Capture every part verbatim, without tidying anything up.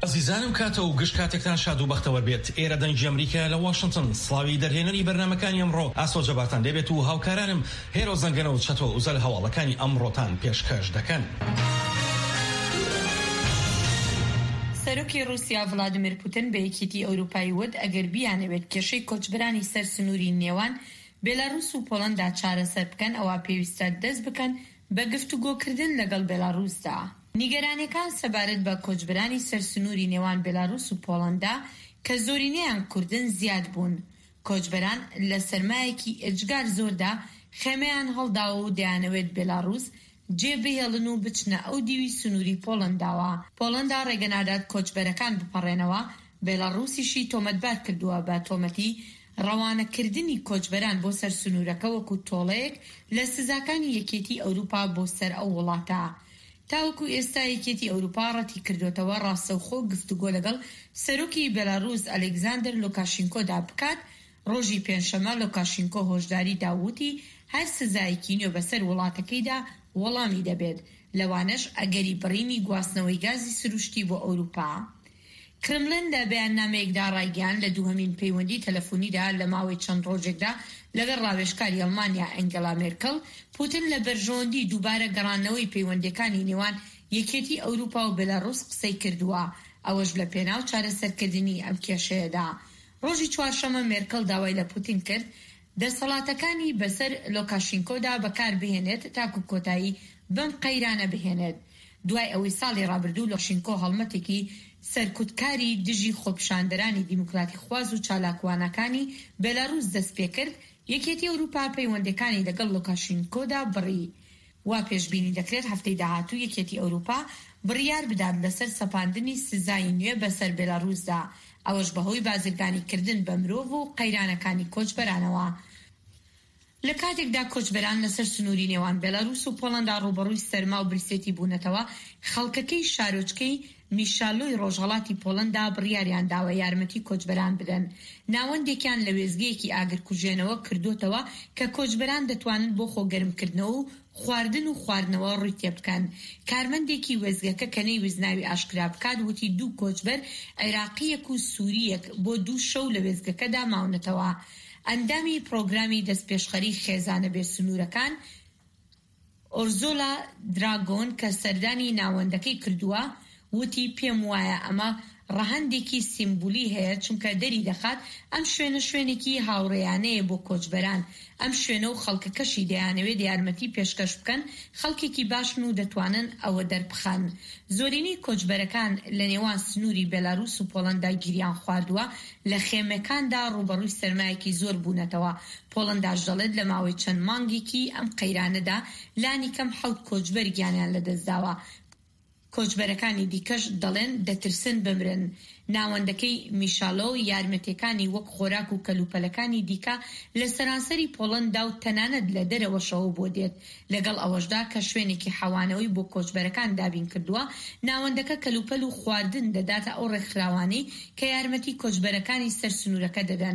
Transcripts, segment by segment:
عزیزانم کاتە و گشت کاتێکتان شاد و بەختەوە بێت. ئێرە دەنگی ئەمریکا لە واشنگتن سڵاوی دەرهێنەری بەرنامەکانی ئەمڕۆ ئاسۆجەباتان دەبێت و هاوکارانم هێرۆ زەنگەنە و چەتۆ وزەل هەواڵەکانی ئەمڕۆتان پێشکەش دەکەن. سەرۆکی رووسیا ڤڵادیمیر پوتین بە یەکێتی ئەوروپای وت ئەگەر بیانەوێت کێشەی کۆچبەرانی سەر سنووری نێوان بێلاڕووس و پۆڵەندا چارەسەر بکەن ئەوە پێویستە دەست بکەن بە گفتوگۆکردن لەگەڵ بێلاڕووسدا. نیگەرانیەکان سەبارەت بە کۆچبەرانی سەر سنووری نێوان بێلاڕووس و پۆڵەندا کە زۆرینەیان کوردن زیاد بوون. کۆچبەران لە سەرمایەکی ئەجگار زۆردا خێمەیان هەڵدا و دەیانەوێت بێلاڕووس جێبهێڵن و بچنە ئەو دیوی سنووری پۆڵەنداوە. پۆڵەندا ڕێگەنادات کۆچبەرەکان بپەڕێنەوە. بێلاڕووسیشی تۆمەتبار کردووە بە تۆمەتی ڕەوانەکردنی کۆچبەران بۆ سەر سنوورەکە وەکو تۆڵەیەک لە سزاکانی یەکێتی ئەوروپا بۆ سەر ئەو وڵاتە. تاوەکو ئێستا یەکێتی ئەوروپا ڕەتی کردوێتەوە ڕاستەوخۆ گفتوگۆ لەگەڵ سەرۆکی بێلاڕووس ئەلێکزاندەر لوکاشینکۆدا بکات. ڕۆژی پێنجشەمە لوکاشینکۆ هۆشداری داوتی هەر سزایەکی نوێ بەسەر وڵاتەکەیدا وەڵامی دەبێت، لەوانەش ئەگەری بڕینی گواستنەوەی گازی سروشتی بۆ ئەوروپا. کرملن لە بەیاننامەیەکدا ڕایگەیاند لە دووهەمین پەیوەندی تەلەفۆنیدا لە ماوەی چەند ڕۆژێکدا لەگەڵ ڕاوێژکاری ئەڵمانیا ئەنگەلا مێرکەڵ پوتین لە بەرژەوەندی دووبارە گەڕانەوەی پەیوەندیەکانی نێوان یەکێتی ئەوروپا و بێلاڕووس قسەی کردووە، ئەوەش لە پێناو چارەسەرکردنی ئەم کێشەیەدا. ڕۆژی چوارشەمە مێرکەڵ داوای لە پوتین کرد دەسەڵاتەکانی بەسەر لوکاشینکۆدا بەکار بهێنێت تاکو کۆتایی بەم قەیرانە بهێنێت. دوای ئەوەی ساڵی ڕابردوو لوکاشینکۆ هەڵمەتێکی سەرکوتکاری دژی خۆپشاندەرانی دیموکراتی خواز و چالاکوانەکانی بێلاڕووس دەست پێ کرد، یەکێتی ئەوروپا پەیوەندەکانی لەگەڵ لوکاشینکۆدا بڕی. وا پێشبینی دەکرێت هەفتەی داهاتوو یەکێتی ئەوروپا بڕیار بدات لەسەر سەپاندنی سزای نوێ بەسەر بێلاڕووسدا، ئەوەش بەهۆی بازرگانی کردن بە مرۆڤ و قەیرانەکانی کۆچبەرانەوە. لە کاتێکدا کۆچبەران لەسەر سنووری نێوان بێلاڕووس و پۆڵەندا ڕوبەڕووی سەرما و برسێتی بوونەتەوە، خەڵکەکەی شارۆچکەی میشالۆی ڕۆژهەڵاتی پۆڵەندا بڕیاریان داوە یارمەتی کۆچبەران بدەن. ناوەندێکیان لە وێزگەیەکی ئاگرکوژێنەوە کردوتەوە کە کۆچبەران دەتوانن بۆ خۆگەرمکردنەوە و خواردن و خواردنەوە ڕووی تێ بکەن. کارمەندێکی وێزگەکە کە نەیویستناوی ئاشکرا بکات وتی دوو کۆچبەر عێراقیەک و سووریەک بۆ دوو شەو لە وێزگەکەدا ماونەتەوە. ئەندامی پرۆگرامی دەستپێشخەری خێزانە بێ سنوورەکان ئۆرزۆلا دراگۆن کە سەردانی ناوەندەکەی کردووە وتی پێم وایە ئەمە ڕەهەندێکی سیمبولی هەیە چونکە دەری دەخات ئەم شوێنە شوێنێکی هاوڕێیانەیە بۆ کۆچبەران. ئەم شوێنە و خەڵکەکەشی دەیانەوێت یارمەتی پێشکەش بکەن، خەڵکێکی باشن و دەتوانن ئەوە دەربخەن. زۆرینەی کۆچبەرەکان لە نێوان سنووری بێلاڕووس و پۆڵەندا گیریان خواردووە، لە خێمەکاندا ڕوبەڕووی سەرمایەکی زۆر بوونەتەوە. پۆڵەنداش دەڵێت لە ماوەی چەند مانگێکی ئەم قەیرانەدا لانی کەم حەوت کۆچبەر گیانیان لەدەستداوە. کۆچبەرەکانی دیکەش دەڵێن دەترسن بمرن. ناوەندەکەی میشالۆ یارمەتیەکانی وەک خۆراک و کەلوپەلەکانی دیکە لە سەرانسەری پۆڵەندا و تەنانەت لە دەرەوەشەوە بۆ دێت. لەگەڵ ئەوەشدا کە شوێنێکی حەوانەوەی بۆ کۆچبەرەکان دابین کردووە، ناوەندەکە کەلوپەل و خواردن دەداتە ئەو ڕێکخراوانەی کە یارمەتی کۆچبەرەکانی سەر سنوورەکە دەدەن.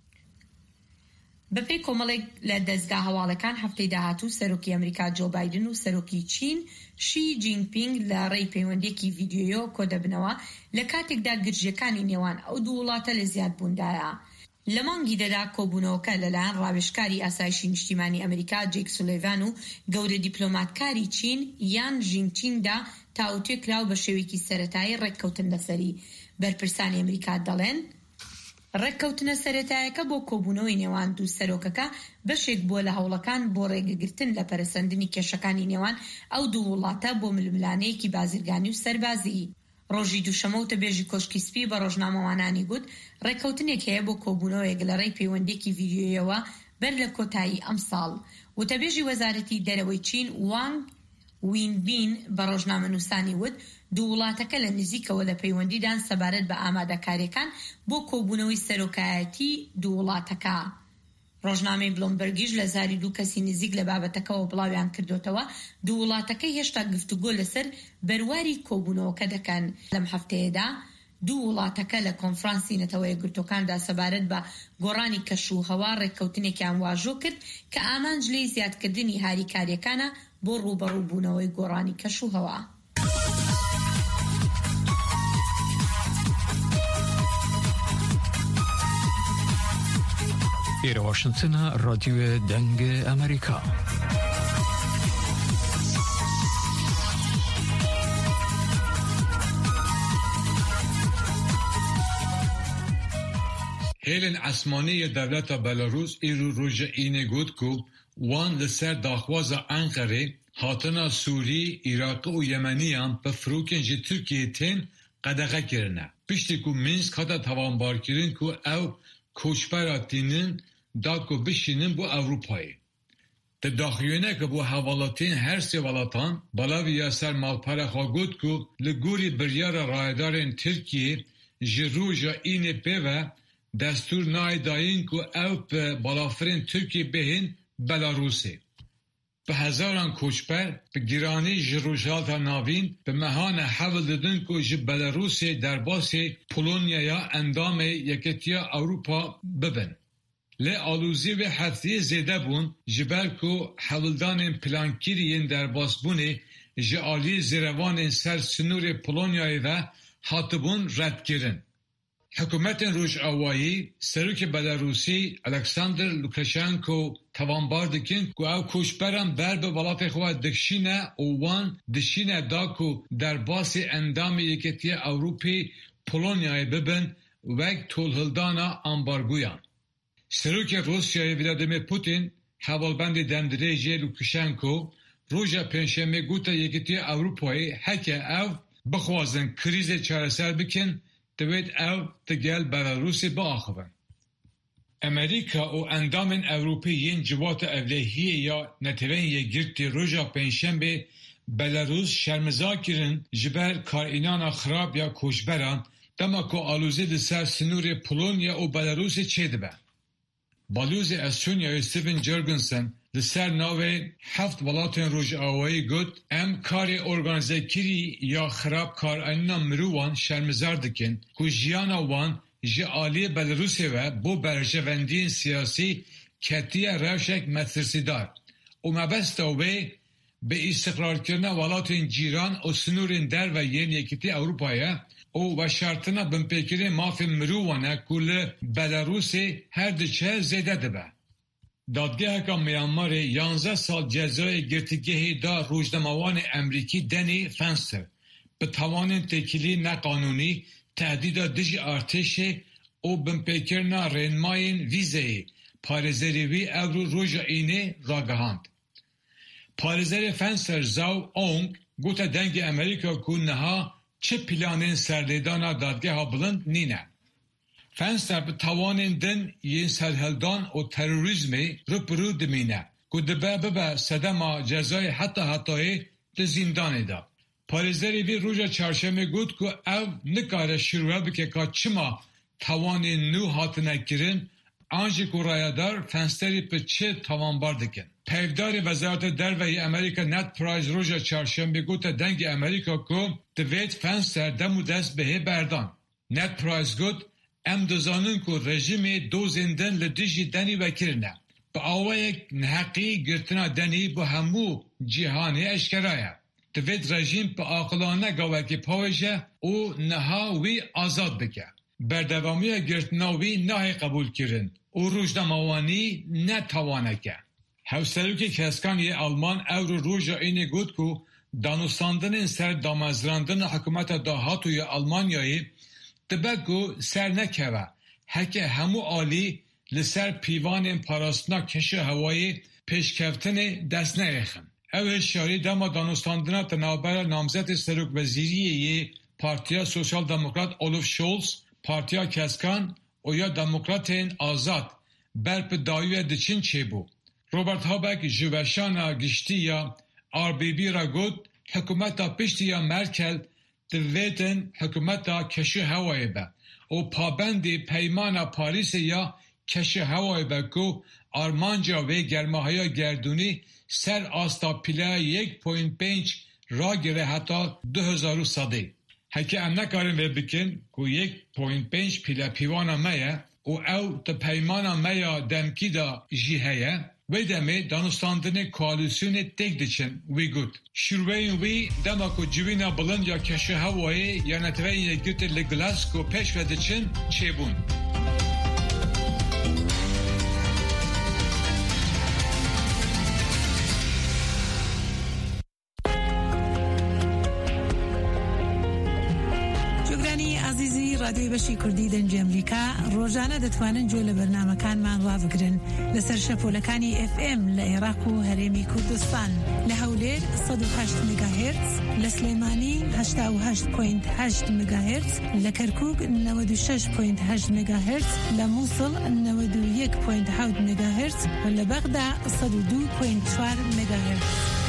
بەپێی کۆمەڵێک لە دەستگا هەواڵەکان هەفتەی داهاتوو سەرۆکی ئەمریکا جۆ بایدن و سەرۆکی چین شی جینپینگ لە ڕێی پەیوەندیەکی ڤیدیۆیەوە کۆدەبنەوە لە کاتێکدا گرژیەکانی نێوان ئەو دوو وڵاتە لە زیادبووندایە. لە مانگی دەدا کۆبوونەوەکە لەلایەن ڕاوێژکاری ئاسایشی نیشتیمانی ئەمریکا جێک سولێڤان و گەورە دیپلۆماتکاری چین یان ژینچینگدا تاوتوێ کراو بە شێوەیەکی سەرەتایی ڕێککەوتن لەسەری. بەرپرسانی ئەمریکا دەڵێن ڕێککەوتنە سەرەتاییەکە بۆ کۆبوونەوەی نێوان دوو سەرۆکەکە بەشێک بووە لە هەوڵەکان بۆ ڕێگەگرتن لە پەرەسەندنی کێشەکانی نێوان ئەو دوو وڵاتە بۆ ململانەیەکی بازرگانی و سەربازی. ڕۆژی دووشەمە و تەبێژی کۆشکی سپی بە ڕۆژنامەوانانی گوت ڕێککەوتنێک هەیە بۆ کۆبوونەوەیەک لە ڕێی پەیوەندیەکی ڤیدیۆیەوە بەر لە کۆتایی ئەم ساڵ. وتەبێژی وەزارەتی دەرەوەی چین وانگ وینبین بە ڕۆژنامەنووسانی وت دوو وڵاتەکە لە نزیکەوە لە پەیوەندیدان سەبارەت بە ئامادەکاریەکان بۆ کۆبوونەوەی سەرۆکایەتی دوو وڵاتەکە. ڕۆژنامەی بلۆمبەرگیش لە زاری دوو کەسی نزیک لە بابەتەکەەوە بڵاویان کردوتەوە دوو وڵاتەکەی هێشتا گفتوگۆ لەسەر بەرواری کۆبوونەوەکە دەکەن. لەم هەفتەیەدا دوو وڵاتەکە لە کۆنفرانسی نەتەوە یەکگرتوەکاندا سەبارەت بە گۆڕانی کەشوهەوا ڕێککەوتنێکیان واژۆ کرد کە ئامانج لێی زیادکردنی هاریکاریەکانە بۆ ڕوبەڕووبوونەوەی گۆڕانی کەشوهەوا. إيرا واشنطن راديو دنگ أمريكا. هیلن عثمانی دولت بلاروس ایرو روژه اینه گود کو وان لسر داخواز انقره هاتنا سوری، عراق و یمنی هم به فروکن جی ترکیه تین قدقه کرنه. پشتی کو منسک هاتا توانبار کرن کو او کوچبراتینن دا کو بشینن بو اروپایی. ده داخیونه که بو حوالاتین هر سی والاتان بلاوی یاسر مالپره خواگود کو لگوری بریار رایدارن ترکیه جی روژه اینه پیوه دستور نایداین که او به بالافرین ترکیه بهین بلاروسی. به هزاران کوچبر به گیرانی جروجات ناوین به مهان حول دادن که جی بلاروسی در باس پولونیا یا اندام یکتیا اروپا ببن. لی آلوزی و حفظی زیده بون جبر که حولدان پلانکیرین در باس بونه جی آلی زیروان سر سنور پولونیای و حاطبون رد گیرن. حکومت روش آوایی سروک بلاروسی الکساندر لوکاشانکو توانبار دکن که او کوچبرم بر به ولات خواه دکشینه اوان دشینه دا که در باس اندام یکتی اوروپی پولونیای ببن وک تولهلدانا امبارگویان. سروک روسیای ولادیمیر پوتین حوالبند دندریجی لوکاشانکو روژا پنجشنبه گوتا یکتی اوروپایی هکه او بخوازن کریز چارەسەر بکن دوید او تگل بلاروسی با آخوان. امریکا و اندام اوروپیین جوات اولهی یا نتوین یک گرتی روژا پنجشنبه بلاروس شرمزا کرن جبر کارینان خراب یا کوچبران دما که آلوزه لسر سنور پولونیا و بلاروس چه دبه. بالوز استونیا استیون جرگنسن لسر ناوه هفت ولاتن روژ آوایی گود ام کاری ارگانیزه کری یا خراب کارانینا مروان شرمزار دکن که جیانا وان جی آلی بلاروسی و بو برجوندین سیاسی کتیه روشک مترسیدار و مبستا وی به استقرار کردن ولاتن جیران و سنورین در و ین یکیتی اروپایه او و شرطنا بمپیکری مافی مروانه کل بلاروسی هر دچه زیده دبه. دادگاه که میانمار یانزده سال جزای گرتگیهی دا روزنامه‌وان امریکی دنی فنستر به توان تکیلی نقانونی تهدید دژ ارتش او بمپیکرنا رنماین ویزه پارێزەری وی ئەو ڕۆژە ئینێ ڕاگەهاند. پارێزەری فەنسەر زاو ئۆنگ گوتە دەنگی ئەمریکا کو نەها çi planên serlêdana dadgeha bilind nîne. Fenster bi tawanên din yên serhildan û terorîzmê rûpirû dimîne ku dibe bibe sedema cezayê heta hetayê di zîndanê de. Parêzerê vê roja çarşemê got ku ew nikare şîrwe bike ka çima tawanên nû hatine kirin an jî ku rayadar Fensterî bi çi tawanbar dikin. Pevdarê Wezareta Derveyê Amerîka Ned Price roja çarşemê gote dengê Amerîka ku divêt Fenster dem û dest bihê berdan. Ned Price got em dizanin ku rejimê dozên din li dijî denî vekirine. Bi awayek neheqî girtina denî bu hemû cîhanê eşkera ye. Divêt rejim bi aqilane gavekî pawêje û niha wî azad bike. Berdewamiya girtina wî nahê qebûl kirin û rojnamewanî ne tawaneke. Hevserokê Keskaniyê Alman ew roja ênê got ku danûstandinên ser damezrandina hikûmeta dahatûyê Almanyayê dibe ku ser nekeve heke hemû alî li ser pîvanên parastina keşa hewayê pêşkevtinê dest neyexin. Ew hişyarî dema danûstandina tenavbera namzetê Serokvezîriyê Partiya Sosyal Demokrat Olaf Scholz, Partiya Keskan û ya Demokratên Azad ber bi dawiyê diçin çêbû. Robert Habeck ji weşana giştiya R B B ra got hikûmeta piştiya Merkel divêtin hikûmeta keşa hewayê be û pabendê peymana Parîsê ya keşa hewayê be ku armanca wê germahiya gerdûnî ser asta pîleya yek point pênc ragire heta du hezar û sedê. Heke em nekarin vê bikin ku yek point pênc pîle pîvana me ye û ew di peymana me ya demkî da jî heye, wê demê danûstandinê koalîsyonê têk diçin wî got. Şîrweyên wî dema ku civîna bilind ya keşa hewayê ya neteweyên yekgirtê li Glasgow pêş ve diçin çêbûn. گوێگرانی عزیزی رادیۆی بەشی کوردی دەنگی ئەمریکا ڕۆژانە دەتوانن گوێ لە بەرنامەکانمان ڕابگرن لەسەر شەپۆلەکانی ئف ئێم لە عێراق و هەرێمی کوردستان لە هەولێر سەد و هەشت مێگاهێرتز، لە سلێمانی هەشتا و هەشت کۆینت هەشت مێگاهێرتز، لە کەرکووک نەوەد و شەش کۆینت هەشت مێگاهێرتز، لە مووسڵ نەوەد و یەک کۆینت حەوت مێگاهێرتز و لە بەغدا سەد و دوو کۆینت چوار مێگاهێرتز.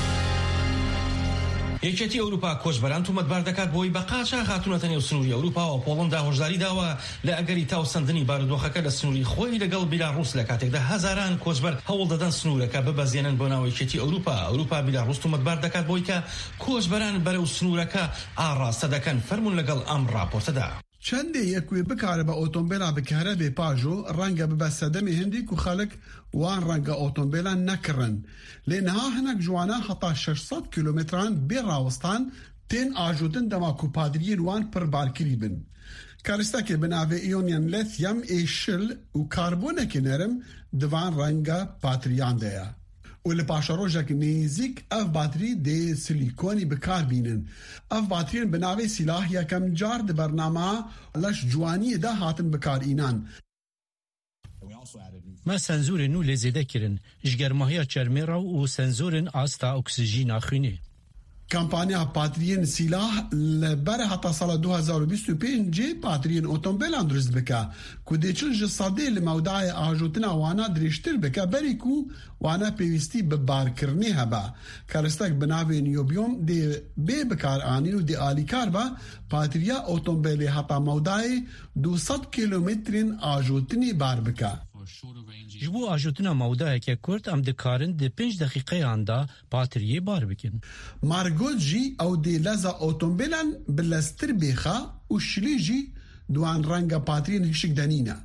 یەکێتی ئەوروپا کۆچبەران تومەتبار دەکات بۆی بە قاچە هاتوونەتە نێو سنووری ئەوروپا و پۆڵەندا هۆشداری داوە لە ئەگەری تاوسەندنی بارودۆخەکە لە سنووری خۆی لەگەڵ بیلاڕوس لە کاتێکدا هەزاران کۆچبەر هەوڵ دەدەن سنوورەکە ببەزێنن بۆ ناو یەکێتی ئەوروپا. ئەوروپا بیلاڕوس تومەتبار دەکات بۆی کە کۆچبەران بەرەو سنوورەکە ئاڕاستە دەکەن فەرمون لەگەڵ ئەم راپۆرتەدا. چەندێ یەکوێ بکارە بە ئۆتۆمبیلا بکارە بێ پاژۆ ڕەنگە ببە سەدەمی هەندێک و خەڵک وان ڕەنگە ئۆتۆمبیلان نەکڕن لێنەها هەنێک جوانە هەتا شەشسەد کیلۆمتران بێ ڕاوەستان تێن ئاژوتن دەما و پادریین وان پڕ بارکری بن. کارستەکێ بناوێ ئیۆنیان لێتیەم ئێشل و کاربۆنێکی نەرم دوان ڕەنگە پاتریاندەیە. و لە پاشە ڕۆژێک نێزیک ئەف باتری دێ سیلیکۆنی بکاربینن. ئەف باتریان بناوێ سیلاح یەکەم جار دە بەرنامە لەش جوانیەدا هاتن بکارئینان. ما سنزورên nû lê zêde kirin ji germahiya çermêra û senzorên asta oksijîna xwînê. Kampanya patriyên silah li ber heta sala du hezar û bîst û pêncê patriyên otomobîlan durist bike ku dêçin ji sedê li mewdayê ajotina wana dirêjtir bike berî ku wana pêwîstî bi barkirinê hebe. Keristek bi navê niyobiyom dê bê bikaranîn û dê alîkar be patriya otomobilê heta mewdayê du sed kîlometrên ajotinê bar bike. Ji bo ajotina mewdayeke Kurd em dikarin di pênc deqîqeyan da patriyê bar bikin. Margot jî ew dê leza otomobîlan bi lestir bêxa û şilî jî duan renga patriyên hişik denîne.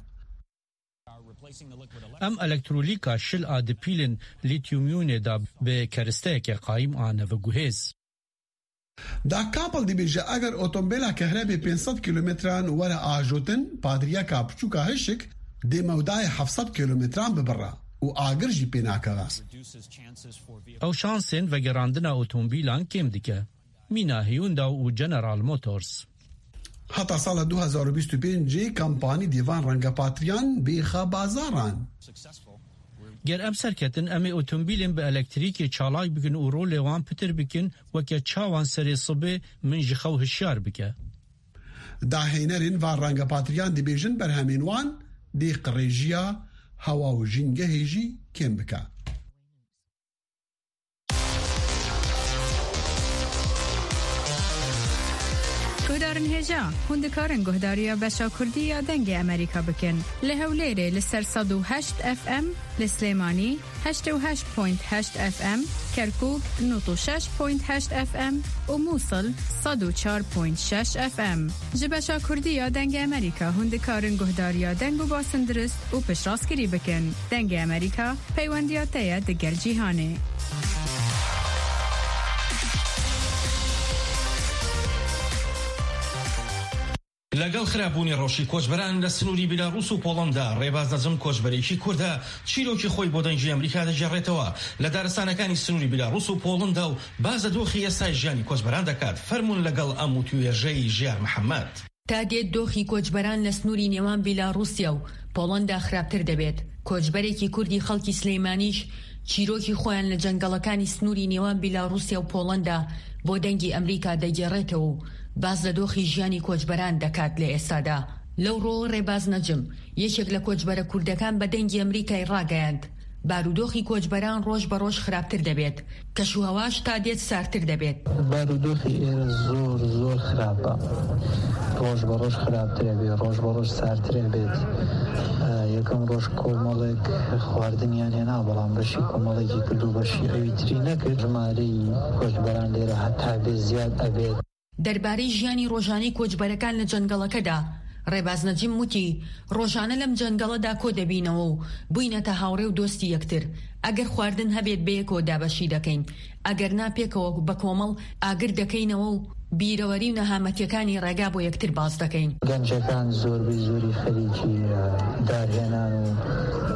Em elektrolîka şil a dipîlin lîtyum-iyonê da bi keristeyeke qayîm ane ve guhêz. Da Kapel dibêje eger otomobîla kehrebê pênc sed kîlometran were ajotin patriyeka piçûka hişik dê mewdayê heft sed kîlometran bibire û agir jî pê nakeve. Ew şansên vegerandina otomobîlan kêm dike. Mîna Hyundai û General Motors. Heta sala du hezar û bîst û pêncê kampanî dîvan renga patriyan bêxa bazaran. Ger em serketin em ê otomobîlên bi elektrîkê çalak bikin û rolê wan pitir bikin weke çawan serê sibê min ji xew hişyar bike. Dahênerên van renga patriyan dibêjin berhemên wan dê qirêjiya hewa û jîngehê jî kêm bike. Guhdarên hêja hûn dikarin guhdariya beşa Kurdî ya dengê Amerîka bikin. Li Hewlêrê li ser sed û heşt F M, li Slêmanî heşt û heşt point heşt F M, Kerkûk nod û şeş point heşt F M û Musil sed û çar point şeş F M. Ji beşa Kurdî ya dengê Amerîka hûn dikarin guhdariya deng û basindirist û piştrast bikin. Dengê Amerîka peywendiya te ye di gel cîhanê. لەگەڵ خراپبوونی ڕۆژی کۆچبەران لە سنووری بیلاڕوس و پۆڵەندا ڕێباز دەجم کۆچبەرێکی کوردە چیرۆکی خۆی بۆ دەنگی ئەمریکا دەجێڕێتەوە لە دارستانەکانی سنووری بیلاڕوس و پۆڵەندا و بازە دۆخی ئێستای ژیانی کۆچبەران دەکات فەرمون لەگەڵ ئەم و توێژەی ژیار محەممەد. تا دێت دۆخی کۆچبەران لە سنووری نێوان بیلاڕوسیا و پۆڵەندا خراپتر دەبێت. کۆچبەرێکی کوردی خەڵکی سلەیمانیش چیرۆکی خۆیان لە جەنگەڵەکانی سنووری نێوان بیلاڕوسیا و پۆڵەندا بۆ دەنگی ئەمریکا دەگێڕێتەوە و باز لە دۆخی ژیانی کۆچبەران دەکات لە ئێستادا. لەو ڕۆ ڕێباز نەجم یەکێک لە کۆچبەرە کوردەکان بە دەنگی ئەمریکای ڕاگەیاند بارودۆخی کۆچبەران ڕۆژ بە ڕۆژ خراپتر دەبێت کەشوهەواش تا دێت ساردتر دەبێت. بارودۆخی ئێرە زۆر زۆر خراپە، ڕۆژ بە ڕۆژ خراپترە بێت، ڕۆژ بە ڕۆژ ساردترە بێت. یەکەم ڕۆژ کۆمەڵێک خواردنیان هێنا بەڵام بەشی کۆمەڵێکی کرد و بەشی ئەوی تری نەکرد. ژمارەی کۆچبەران لێرە هەتا بێ زیاد ئەبێت. دەربارەی ژیانی ڕۆژانەی کۆچبەرەکان لە جەنگەڵەکەدا ڕێباز نەجیم وتی ڕۆژانە لەم جەنگەڵەدا کۆ دەبینەوە و بووینەتە هاوڕێ و دۆستی یەکتر. ئەگەر خواردن هەبێت بەیەکەوە دابەشی دەکەین، ئەگەر ناپێکەوە بە کۆمەڵ ئاگر دەکەینەوە و بیرەوەری و نەهامەتیەکانی ڕێگا بۆ یەکتر باز دەکەین. گەنجەکان زۆربەی زۆری خەریکی دارهێنان و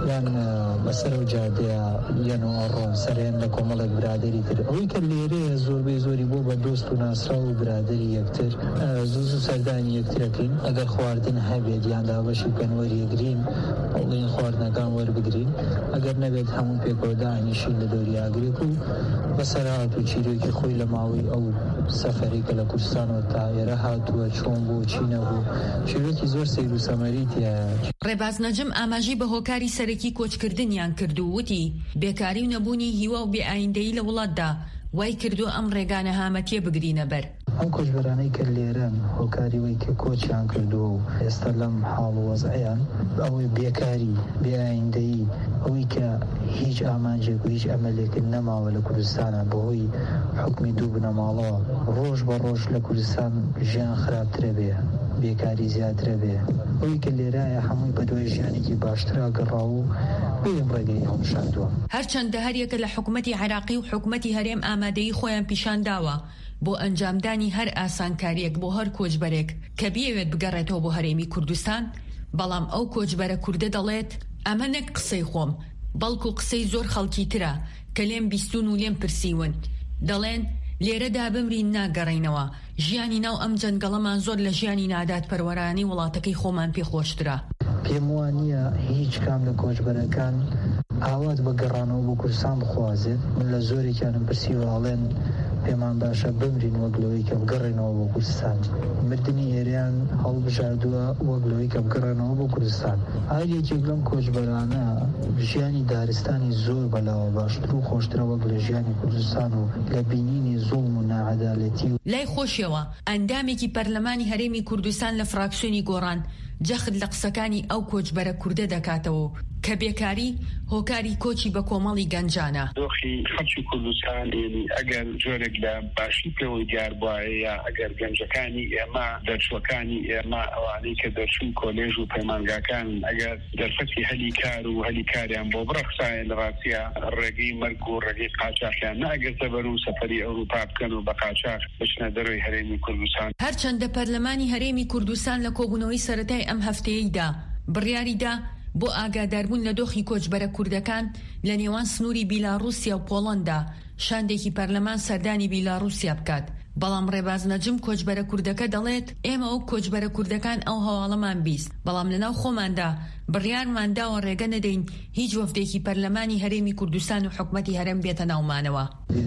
یان بەسەر و جادەیە یان و ئەڕۆن سەرێن لە کۆمەڵێک برادری تر ئەوەی کە لێرەیە زۆربەی زۆری بۆ بە دۆست و ناسرا و برادری یەکتر زوو زوو سەردانی یەکترەکەین ئەگەر خواردن هەبێت یان دابەشی بکەن وەریەگرین ئەوڵێن خواردنەکان وەربگرین ئەگەر نەبێت هەموو پێکەوە دانیشین لە دەوری ئاگرێک و بەسەرهات و چیرۆکی خۆی لە ماوەی ئەو سەفەرێکە لە کوردستانەوە تا ئێرە هاتووە چۆن بۆ چی نەبوو چیرۆکی زۆر سەیر و سەمەریتیە. ڕێباز نەجم ئاماژەی بە هۆکاری سەرەکی کۆچکردنیان کردو وتی بێکاری و نەبوونی هیوا و بێئایندەیی لە وڵاتدا وای کردو ئەم ڕێگانە هامەتیە بگرینە بەر. ئەم کۆچبەرانەی کە لێرەن هۆکاری وەی کە کۆچیان کردووە و ئێستا لەم حاڵ و وەزعیان ئەوەی بێکاری بێئایندەیی ئەوەی کە هیچ ئامانجێک و هیچ ئەمەلێکن نەماوە لە کوردستانە بەهۆی حکمی دوو بنەماڵەوە ڕۆژ بە ڕۆژ لە کوردستان ژیان خراپترە بێ بێکاری زیاترە بێ ئەوەی کە لێرایە هەمووی بە دوای ژیانێکی باشترا گەڕاو و بێم ڕێگەی هەڵشاندووە. هەرچەندە هەریەکە لە حکومەتی عێراقی و حکومەتی هەرێم ئامادەیی خۆیان پیشانداوە بۆ ئەنجامدانی هەر ئاسانکاریەک بۆ هەر کۆچبەرێک کە بیەوێت بگەڕێتەوە بۆ هەرێمی کوردستان، بەڵام ئەو کۆچبەرە کوردە دەڵێت ئەمە نەک قسەی خۆم بەڵکو قسەی زۆر خەڵکی ترە کە لێم بیستون و لێم پرسیون، دەڵێن لێرەدا بمرین ناگەڕینەوە، ژیانی ناو ئەم جەنگەڵەمان زۆر لە ژیانی نادات پەروەرانی وڵاتەکەی خۆمان پێخۆشترە. پێم وانییە هیچ کام لە کۆچبەرەکان ئاوات بە گەڕانەوە بۆ کوردستان بخوازێت. من لە زۆرێکیانم پرسیوەڵێن پێمان باشە بمرین وەگلەوەی کە بگەڕێنەوە بۆ کوردستان. مردنی ئێریان هەڵبژاردووە وەگلەوەی کە بگەڕێنەوە بۆ کوردستان. هەر یەکێک لەم کۆچبەرانە ژیانی دارستانی زۆر بەلاوە باشتر و خۆشترە وەک لە ژیانی کوردستان و لە بینینی زوڵم و ناعەدالەتی. لای خۆشیەوە ئەندامێکی پەرلەمانی هەرێمی کوردستان لە فراکسیۆنی گۆڕان جەخت لە قسەکانی ئەو کۆچبەرە کوردە دەکاتەوە کە بێکاری هۆکاری کۆچی بە کۆمەڵی گەنجانە. دۆخی خەڵکی کوردستان ئەگەر جۆرێک لە باشی پێوەی دیار بواە یا ئەگەر گەنجەکانی ئێمە دەرچوەکانی ئێمە ئەوانەی کە دەرچوون کۆلێژ و پەیمانگاکان ئەگەر دەرفەتی هەلی کار و هەلی کاریان بۆ بڕەخسایە لە ڕاستیە ڕێگەی مەرگ و ڕێگەی قاچاقیان ناگرتە بەر و سەفەری ئەوروپا بکەن و بە قاچاق بچنە دەروی هەرێمی کوردستان. هەرچەندە پەرلەمانی هەرێمی کوردستان لە کۆبوونەوەی سەرەتای ئەم هەفتەیەیدا بڕیاریدا بۆ ئاگاداربوون لە دۆخی کۆچبەرە کوردەکان لە نێوان سنووری بیلاڕوسیا و پۆڵەندا شاندێکی پەرلەمان سەردانی بیلاڕوسیا بکات. بەڵام ڕێباز نەجم کۆچبەرە کوردەکە دەڵێت ئێمە ئەو کۆچبەرە کوردەکان ئەو هەواڵەمان بیست، بەڵام لەناو خۆماندا بڕیارمانداوە ڕێگە نەدەین هیچ وەفدێکی پەرلەمانی هەرێمی کوردستان و حکومەتی هەرێم بێتە ناومانەوە.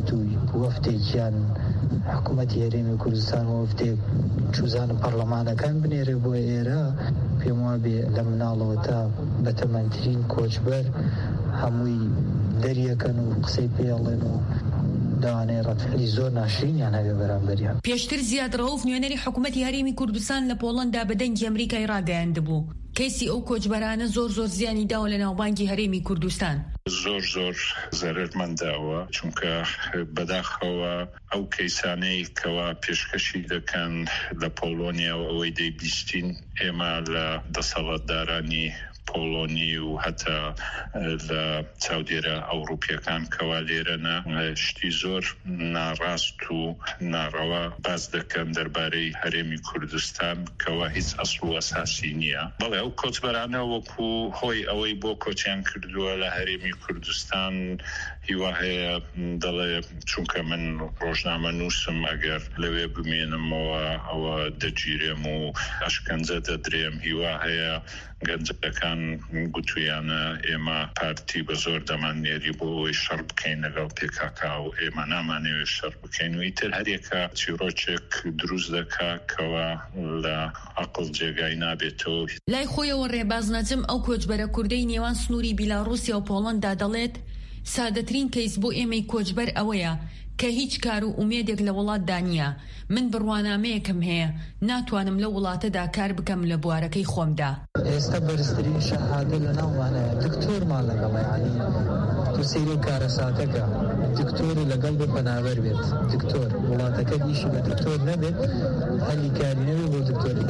وەفدێکیان حکومەتی هەرێمی کوردستان وەفدێک چوزانە پەرلەمانەکان بنێرێ بۆ ئێرە پێم وابێ لە مناڵەوە تا بەتەمەنترین کۆچبەر هەمووی دەریەکەن و قسەی پێڵێن و داوانەیە ڕەتفعلی زۆر ناشرینیان هەبێ بەرامبەریان. پێشتر زیاد ڕەوف نوێنەری حکومەتی هەرێمی کوردستان لە پۆڵەندا بە دەنگی ئەمریکای ڕاگەیاندبوو کەیسی ئەو کۆچبەرانە زۆر زۆر زیانی داوە لە ناوبانگی هەرێمی کوردستان. زۆر زۆر زەرمەنداوە چونکە بەداخەوە ئەو کەیسانەی کەوا پێشکەشی دەکەن لە پۆلۆنیا و ئەوەی دەیبیستین ئێمە لە دەسەڵاتدارانی پۆلۆنی و هەتا لە چاودێرە ئەوروپیەکان کەوا لێرەنە شتی زۆر ناڕاست و ناڕەوا باز دەکەن دەربارەی هەرێمی کوردستان کەوا هیچ ئەسڵ و ئەساسی نییە. بەڵێ ئەو کۆچبەرانە وەکو هۆی ئەوەی بۆ کۆچیان کردووە لە هەرێمی کوردستان هیوا هەیە دەڵێ چونکە من ڕۆژنامە نووسم ئەگەر لەوێ بمێنمەوە ئەوە دەگیرێم و ئەشکەنجە دەدرێم هیوا هەیە گەنجەکان گوتویانە ئێمە پارتی بە زۆر دەمانێری بۆ ئەوەی شەڕ بکەین لەگەڵ پێکاکا و ئێمە نامانەوێت شەڕ بکەین و ئیتر هەرێکە چیرۆکێک دروست دەکا کەوا لە عەقڵ جێگای نابێتەوە. لای خۆیەوە ڕێباز نەجم ئەو کۆچبەرە کوردەی نێوان سنووری بیلاڕوسیا و پۆڵەندا دەڵێت سادەترین کەیس بۆ ئێمەی کۆچبەر ئەوەیە کە هیچ کار و ئومێدێک لە وڵاتدا نییە. من بڕوانامەیەکم هەیە ناتوانم لە وڵاتەدا کار بکەم لە بوارەکەی خۆمدا. ئێستا بەرزترین شەهادە لە ناومانەیە دکتۆرمان لەگەڵیانی تو سەیری کارە ساتەکە دکتۆری لەگەڵ بە بەناوەر بێت دکتۆر وڵاتەکە دیشی بە دکتۆر نەبێت هەلی کاری نەبێت بۆ دکتۆری بێ ئەمە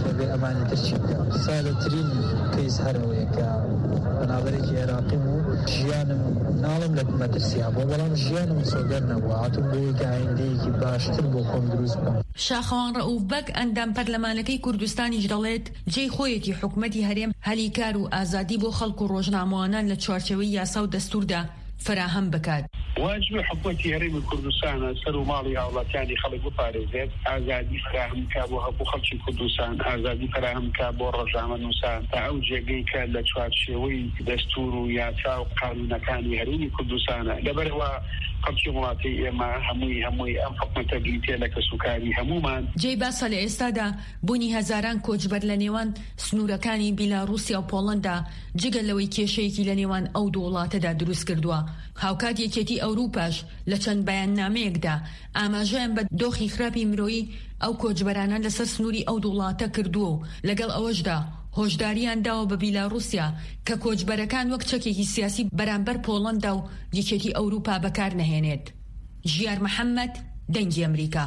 ئەمانە ترچی بکەم سادەترین کەیس هەرەوەیەکە بەنابەرێکی عێراقیم و ژیانم ناڵم لە مەترسیا بۆ بەڵام ژیانم سۆگەر نەبووە هاتوم بۆیەکە ئایندەیەکی باشتر بۆ خۆم دروست بکەم. شاخەوان ڕەئوف ئەندام پەرلەمانەکەی کوردستانیش دەڵێت جێی خۆیەتی حکومەتی هەرێم هەلیکار و ئازادی بۆ خەڵک و ڕۆژنامەوانان لە چوارچەوەی یاسا و دەستوردا فراهەم بکات. واجب حکومەتی هەرێمی کوردستانە سەر و ماڵی هاوڵاتیانی خەڵک بپارێزێت ئازادی فراهم کا بۆ هەموو خەڵکی کوردستان ئازادی فراهم کا بۆ ڕۆژنامە نووسان تا ئەو جێگەی کە لە چوارچێوەی دەستور و یاسا و قانونەکانی هەرێمی کوردستانە لەبەرەوە خەڵکی وڵاتی ئێمە هەمووی هەمووی ئەم حکومەتە بریتێ لە کەسوکاری هەمومان. جێی باسە لە ئێستادا بوونی هەزاران کۆچبەر لە نێوان سنوورەکانی بیلاڕووسیا و پۆڵەندا جگە لەوەی کێشەیەکی لە نێوان ئەو دوو وڵاتەدا دروست کردووە. هاوکات یەکێتی ئەوروپاش لە چەند بەیاننامەیەکدا ئاماژەیان بە دۆخی خراپی مرۆیی ئەو کۆچبەرانە لەسەر سنووری ئەو دوو وڵاتە کردووە و لەگەڵ ئەوەشدا هۆشداریان داوە بە بیلاڕووسیا کە کۆچبەرەکان وەک چەکێکی سیاسی بەرامبەر پۆڵەندا و یەکێتی ئەوروپا بەکار نەهێنێت. ژیار محەممەد، دەنگی ئەمریکا.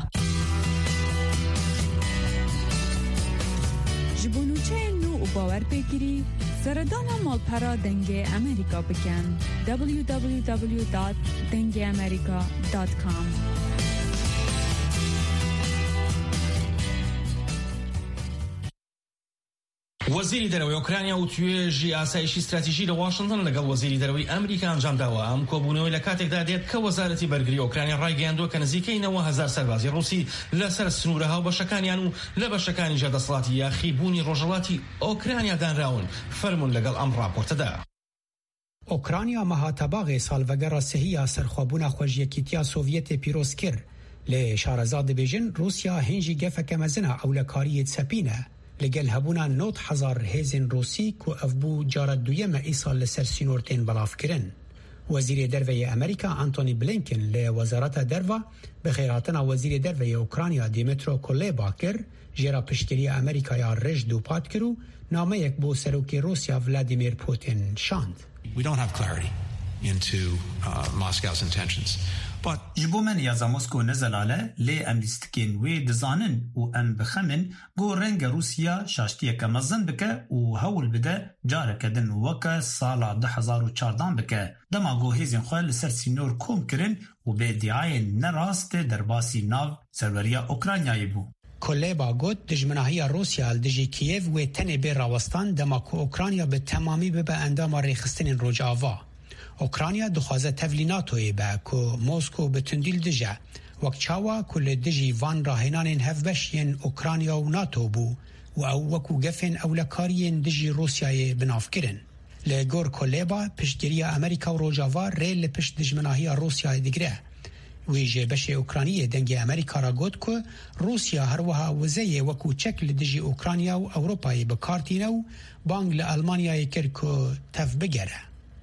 ji bo nûçeyên nû û bawerpêkirî seredana malpera dengê Amerîka bikin. w w w dot dengê amerika dot com وەزیری دەرەوەی ئۆکرانیا و توێژی ئاسایشی استراتیژی لە واشنگتن لەگەڵ وەزیری دەرەوەی ئەمریکا ئەنجامداوە. ئەم کۆبوونەوەی لە کاتێکدا دێت کە وەزارەتی بەرگری ئۆکرانیا ڕایگەیاندووە کە نزیکەی نەوە هەزار سەربازی ڕووسی لەسەر سنوورە هاوبەشەکانیان و لە بەشەکانی ژەردەسەڵاتی یاخیبوونی ڕۆژهەڵاتی ئۆکرانیا دانراون. فەرمون لەگەڵ ئەم راپۆرتەدا. ئۆکرانیا مەهاتەباغی ساڵڤەگەڕە سەهیە سەرخۆبوونا خۆشیەکیتیا سۆڤیەتێ پیرۆز کرد. لێ شارەزا دەبێژن رووسیا هێنجی گەفەکە مەزنە ئەولەکاریەت سەپینە لەگەل هەبوونا نۆت حەزار هێزن ڕووسی کو ئەف بوو جارە دوویەمە ئیسال لەسەر سینۆرتێن بەڵافکردن. وەزیرێ دەرڤەیە ئەمریکا ئەنتۆنی بلینکن لە وەزارەتە دەرڤە بەخێرهاتنا وەزیرێ دەرڤەیە ئوکرانیا دیمترۆ کولێبا کرد ژێرا پشتگیریە ئەمریکایا ڕێژ دووپات کرد و نامەیەک بۆ سەرۆکی رووسیا ڤلادیمیر پوتین شاند. We don't have clarity into uh, Moscow's intentions. But جبو من يا موسكو نزلاله لي ام لستكين وي دزانن و ام بخمن جو رنگ روسيا شاشتيه كمزن بك و هول بدا جارك دن وكا سالا ده هزار و چاردان بك دما جو هيزن خوال لسر سينور كوم کرن و بدعاية نراست درباسي ناو سروريا اوكرانيا يبو. کولێبا گوت دژمناهیە رووسیا دژی کیێڤ وێ تەنێ بێ ڕاوەستان دەما کو ئۆکرانیا بە تەمامی ببە ئەنداما ڕێخستنین ڕۆژاوا. ئۆکرانیا دخوازە تەڤلی ناتۆیە بە کو مۆسکۆ بتوندیل دژە وەک چاوە کو لە دژی ڤان ڕاهێنانên هەڤبەشیên ئۆکرانیا و ناتۆ بوو و ئەو وەکو گەفێن ئەولەکاریên دژی رووسیایê بنافkirin. لە گۆر کولێبا پشتگیریە ئەمریکا و ڕۆژاوا رێ لە پشت دژمناهیە رووسیای دگرە. ویژه بەشێ ئوکرانیە دەنگی ئەمریکا را گوت کە رووسیا هەروەها وزەیە وەکو چەک لە دژی ئوکرانیا و ئەوروپای بەکارتینە و بانگ لە ئەلمانیای کرد کە تەف بگەرە.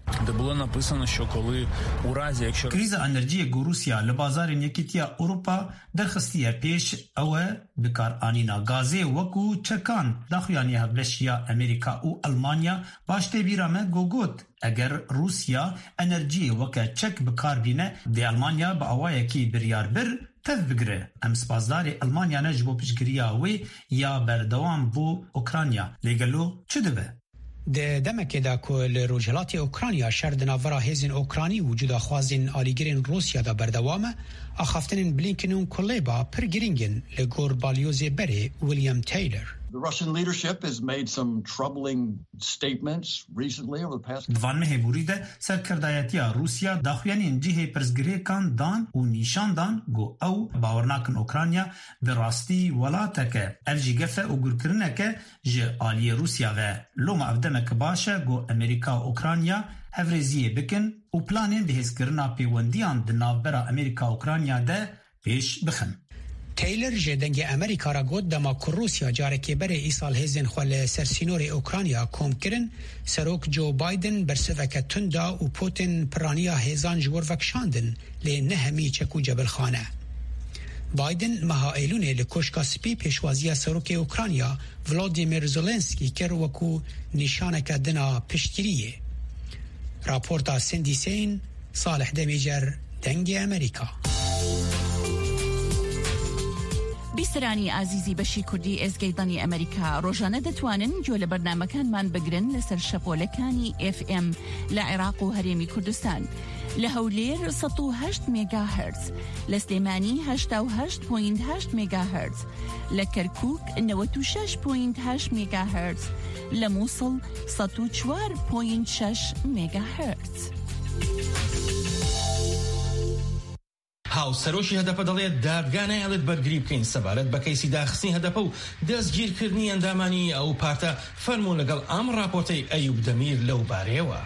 کریزا ئەنەرژیە رووسیا لە بازارên یەکێتیە ئەوروپا دەرخستیە پێش ئەوە بکارانینا گازێ وەکو چەکان داخوایانیە هەڤلەشیە ئەمریکا و ئەلمانیا باشتێ بیرامە گۆگوت ئەگەر رووسیا ئەنەرژی وەکە چەک بکاربینە دێ ئەلمانیا بە ئەوایەکی بریار بر تەف بگرێ. ئەم سپاسدارێ ئەلمانیانە ji بۆ پشتگیرییا wê ya berdewam بۆ ئۆکرانیا لێگەلۆ چ دەبێ؟ د دمکێدا کو لە ڕۆژهەڵاتی ئۆکرانیا شەر دناڤەرا هێزن ئۆکرانی و جوداخوازین ئالیگرên رووسیادا بەردەوامە ئاخافتنên بلینکن و کولێبا پڕ گرنگن لە گۆر بالیۆزێ بەرێ ویلیام تەیلەر. The Russian leadership has made some troubling statements recently over the past. Van mehburide serkerdayetiya Rusya daxuyanên cihê pirsgirêkan dan û nîşandan got ew bawernakin Ukrayna bi rastî welateke ev jî gefe û gurkirineke ji aliyê Rusya ve loma ev demek baş e got Amerîka û Ukrayna hevrêziyê bikin û planên bihêzkirina pêwendiyan di navbera Amerîka û Ukrayna de pêş bixin. تیلر جدنگ امریکا را گفت دما که روسیا جارکی بره ای سال هزین خوال سرسینور اوکرانیا کم کرن سروک جو بایدن برسوک تندا و پوتین پرانیا هزان جور وکشاندن لی نهمی چکو جبل خانه. بایدن مها ایلونه لکوشکا سپی پیشوازی سروک اوکرانیا ولادیمیر زولنسکی کر وکو نشانک دنا پشتگیریه. راپورتا سندی سین صالح دمیجر دنگ امریکا. بیسرانی ئازیزی بەشی کوردی ئێزگەیدانی ئەمریکا ڕۆژانە دەتوانن گوێ لە بەرنامەکانمان بگرن لەسەر شەپۆلەکانی ئێف ئێم لە عێراق و هەرێمی کوردستان، لە هەولێر سەد و هەشت مێگاهەرتز، لە سلێمانی هەشتا و هەشت پۆینت هەشت مێگاهەرتز، لە کەرکووک نەوەت و شەش پۆینت هەشت مێگاهەرتز، لە مووسڵ سەد و چوار پۆینت شەش مێگاهەرتز. هاوسەرۆشی هەدەپە دەڵێت دادگا نایەڵێت بەرگری بکەین سەبارەت بە کەیسی داخستنی هەدەپە و دەستگیرکردنی ئەندامانی ئەو پارتە فەرموو لەگەڵ ئەم راپۆرتەی ئەیوب دەمیر لەو بارەیەوە.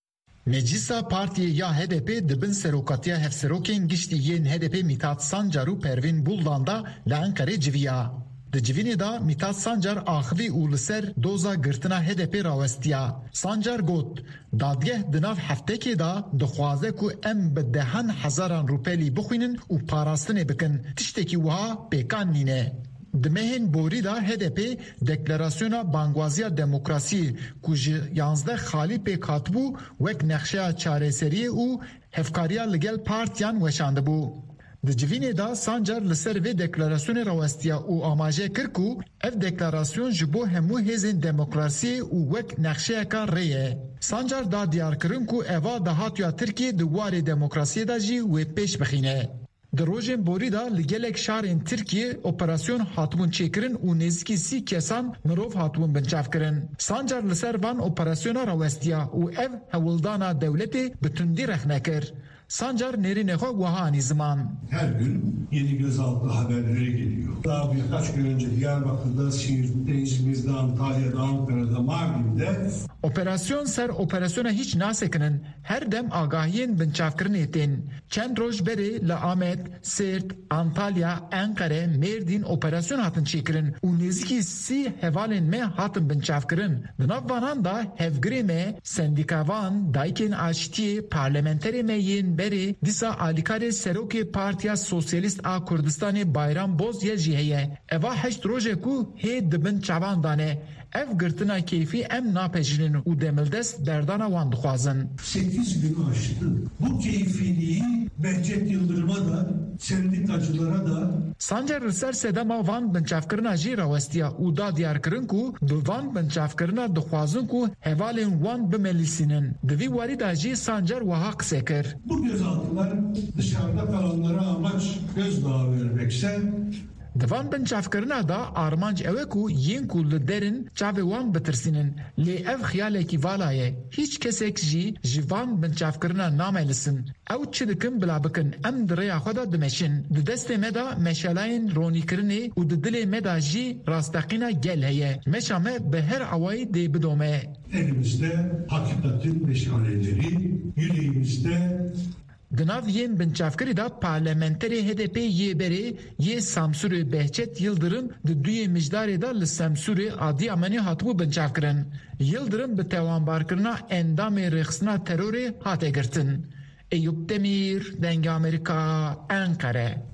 مجلسا پارتی یا هدپ دبن سروکاتیا هفسروکین گشتی ین هدپ میتات سانجار و پروین بولداندا لانکره جویا. د جوینه دا میتات سانجار آخوی او لسر دوزا گرتنا هدپ راوستیا. سانجار گوت دادگه دناف هفته که دا دخوازه کو ام بدهن هزاران روپیلی بخوینن و پاراستنه بکن تشتکی وها پیکان نینه. دمهن بوری دا هدپ دکلراسیونا بانگوازیا دموکراسی کوج یانزده خالی پی کاتبو وک نقشه چاره سری او هفکاریا لگل پارتیان وشانده بو. د جوینه دا سانجار لسر و دکلراسیون راوستیا او آماجه کرکو اف دکلراسیون جبو همو هزین دموکراسی او وک نقشه کا ریه. سانجار دا دیار کرن کو اوا دهاتیا ترکی دوار دموکراسی دا جی و پیش بخینه. در روزن بوری دا لگلک شهرین ترکیه اپراسیون هاتمون چیکرن و نزدیکی سی کسان مروف هاتمون بنچاف کرن. سانجار لسر وان اپراسیون راوستیا و اف هولدانا دولتی بتندی رخنه کر. Sancar nerine koy vahani zaman. Her gün yeni gözaltı haberleri geliyor. Daha birkaç gün önce Diyarbakır'da, Siirt'te, İzmir'de, Antalya'da, Ankara'da, Mardin'de. Operasyon ser operasyona hiç nasekinin her dem agahiyen binçafkırın etin. Çend roj beri la Ahmet, Siirt, Antalya, Ankara, Mardin operasyon hatın çekirin. U neziki si hevalin me hatın binçafkırın. Dınav vanan da hevgiri me sendikavan dayken açtiği parlamenteri me yin beri disa alikare seroke partiya sosyalist a Kurdistanê Bayram Boz ye jiheye. Eva heşt roje ku he dibin çavan dane. Ev gırtına keyfi em napejinin u demildes derdana wan dixwazin. sekiz gün aştı. Bu keyfiliği Behçet Yıldırım'a da sendikacılara da Sancar ser sedema van binçafkirina jî rawestiya û da diyarkirin ku bi van binçafkirina dixwazin ku hevalên wan bimelîsînin. Di vî warî da jî Sancar wiha qise kir. Bu gözaltılar dışarıda kalanlara amaç gözdağı vermekse Divan binçafkirina da armanc ew ku yên ku li derin çavê wan bitirsînin. Lê ev xiyalekî vala ye. Hiç kesek jî ji van binçafkirina namelisin. Ew çi dikin bila bikin. Em di rêya xwe da dimeşin. Di destê me da meşalayên ronîkirinê û di dilê me da jî rastaqîna gel heye. Meşa me bi her awayî dê bidome. Elimizde hakikatin meşaleleri, yüreğimizde Dınav yên binçafkirî da parlamenterê H D P yê berê yê Samsurê Behçet Yıldırım di duyê mijdarê da li Samsurê Adıyamanê hatibû binçavkirin. Yıldırım bi tewanbarkirina endamê rêxistina terorê hate girtin. Eyüp Demir, Denge Amerika, Ankara.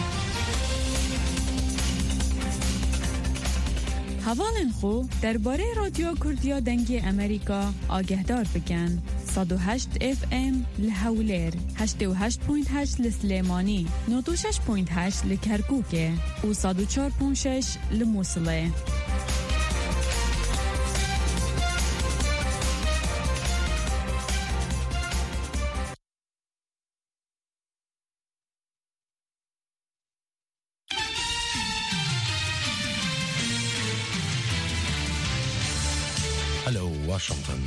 هەواڵێن خۆ دەربارەی رادیۆ کوردیا دەنگی ئەمریکا ئاگەهدار بکەن. سەد و هەشت ئێف ئێم لە هەولێر، هەشت و هەشت پۆینت هەشت لە سلێمانی، نۆ و شەش پۆینت هەشت لە کەرکووکێ و سەد و چوار پۆینت شەش لە مووسڵێ. واشنطن.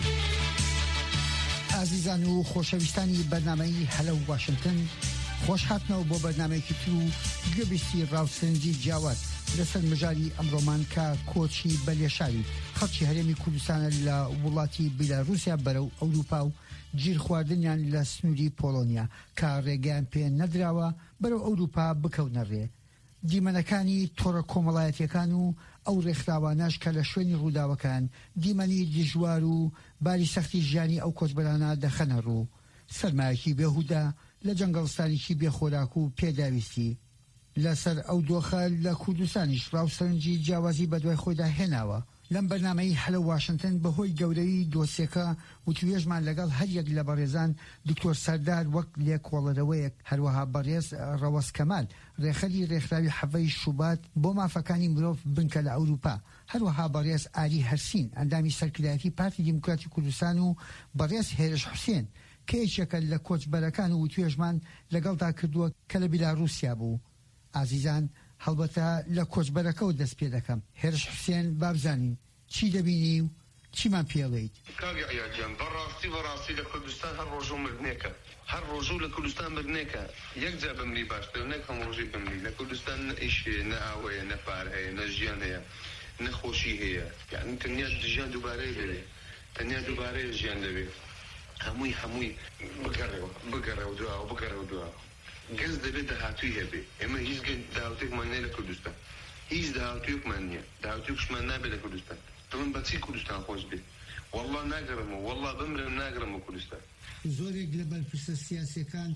عزیزان و خۆشەویستانی بەرنامەی هەلو واشنگتن، خۆش هاتنەوە بۆ بەرنامەیەکی تر و گوێبیستی ڕاوسەرنجی جیاوات لەسەر مژاری ئەمڕۆمان کە کۆچی بەلێشاوی خەڵکی هەرێمی کوردستانە لە وڵاتی بیلاڕوسیا بەرەو ئەوروپا و گیر خواردنیان لە سنووری پۆلۆنیا کە ڕێگەیان پێ نەدراوە بەرەو ئەوروپا بکەونە ڕێ. دیمەنەکانی تۆڕە کۆمەڵایەتیەکان و ئەو ڕێکخراوانەش کە لە شوێنی ڕووداوەکان دیمەنی دژوار و باری سەختی ژیانی ئەو کۆچبەرانە دەخەنە ڕوو. سەرمایەکی بێهوودە لە جەنگەڵستانێکی بێخۆراک و پێداویستی. لەسەر ئەو دۆخە لە کوردستانیش ڕاوسەرنجی جیاوازی بەدوای خۆیدا هێناوە لەم بەرنامەی هەلە واشنگتن بەهۆی گەورەی دۆسیەکە وتوێژمان لەگەڵ هەر یەک لە بەڕێزان دکتۆر سەردار وەک لێکۆڵەرەوەیەک هەروەها بەڕێز ڕەوەز کەمال ڕێخەری ڕێکخراوی حەڤەی شوبات بۆ مافەکانی مرۆڤ بنکە لە ئەوروپا هەروەها بەڕێز ئاری هەرسین ئەندامی سەرکردایەتی پارتی دیموکراتی کوردستان و بەڕێز هێرش حوسێن کە یەکێکە لە کۆچبەرەکان و توێژمان لەگەڵدا کردووە کە لە بیلاڕووسیا بوو. ئازیزان هەڵبەتە لە کۆچبەرەکەەوە دەست پێ دەکەم. هێرش حوسێن بابزانین چی دەبینی و چیمان پێڵێیت؟ کاگە عیاجیان بەڕاستی بەڕاستی لە کوردستان هەر ڕۆژوو مردنێکە هەر ڕۆژوو لە کوردستان مردنێکە یەکجا بمری باشتر نەک هەم ڕۆژی بمری لە کوردستان نە ئیشێ نە ئاوەیە نە پار هەیە نە ژیان هەیە نەخۆشی هەیە یعنی تەنیا ژیان دووبارەی دەبێت تەنیا دووبارەی ژیان دەبێت هەمووی هەمووی بگەڕێەوە بگەڕێەوە دواوە بگەڕێەوە دواوە گەز دەبێت داهاتووی هەبێ ئێمە هیچ داوتێکمان نیە لە کوردستان هیچ داهاتوویەکمان نییە داهاتوویەکشمان نابێت لە کوردستان دڵم بەچی کوردستان خۆش بێت والله ناگەڕمەوە والله بمرم ناگەڕمەوە کوردستان. زۆرێک لە بەرپرسە سیاسیەکان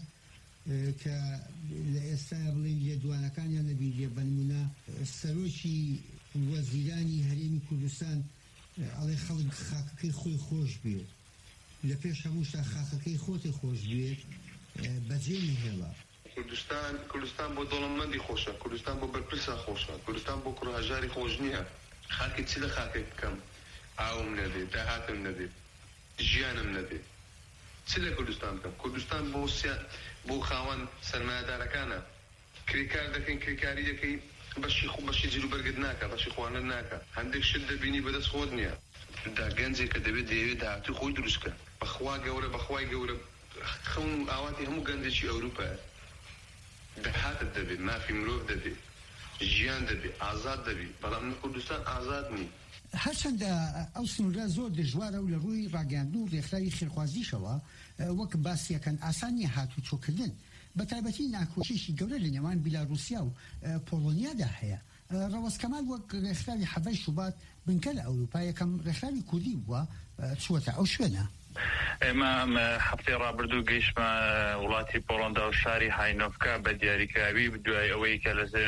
کە لە ئێستا بڵێن لێدوانەکانیان نەبیێ بەنمونە سەرۆکی وەزیرانی هەرێمی کوردستان ئەڵێ خەڵک خاکەکەی خۆی خۆش بێت لە پێش هەمووشتا خاکەکەی خۆتی خۆش بێت بەجێی هێڵا. کوردستان کوردستان بۆ دەوڵەمەندی خۆشە کوردستان بۆ بەرپرسا خۆشە کوردستان بۆ کوڕهەژاری خۆش نییە خاکی چی لە خاکێک بکەم ئاوم نەبێت داهاتم نەبێت ژیانم نەبێت چی لە کوردستان بکەم کوردستان بۆ بۆ خاوەن سەرمایه‌دارەکانە کرێکار دەکەین کرێکاری دەکەی بەشی خۆ بەشی جلو بەرگت ناکە بەشی خواردن ناکە هەندێک شت دەبینی بەدەست خۆت نییە دا گەنجێک کە دەبێت دەیەوێت داهاتووی خۆی دروستکە بەخوا گەورە بەخوای گەورە خەون و ئاواتی هەموو گەنجێکی ئەوروپایە دەهاتت دەبێت مافی مرۆڤ دەبێت ژیان دەبێت ئازاد دەبێت بەڵام لە کوردستان ئازاد نی. هەرچەندە ئەو سنوورە زۆر دژوارە و لە ڕووی ڕاگەاندن و ڕێکخراوی خێرخوازیشەوە وەک باسیەکەن ئاسانی هاتوو چۆکردن بە تایبەتی ناکۆچیشی گەورە لە نێوان بیلاڕووسیا و پۆڵۆنیادا هەیە. ڕەوەز کەمال وەک ڕێکخراوی حەڤەی شوبات بنکە لە ئەوروپا یەکەم ڕێکخراوی کوردی بووە چووەتە ئەو شوێنە. ئێمە هەفتەی ڕابردوو گەیشتمە وڵاتی پۆڵەندا و شاری هاینۆفکا بە دیاریکراوی دوای ئەوەی کە لەسەر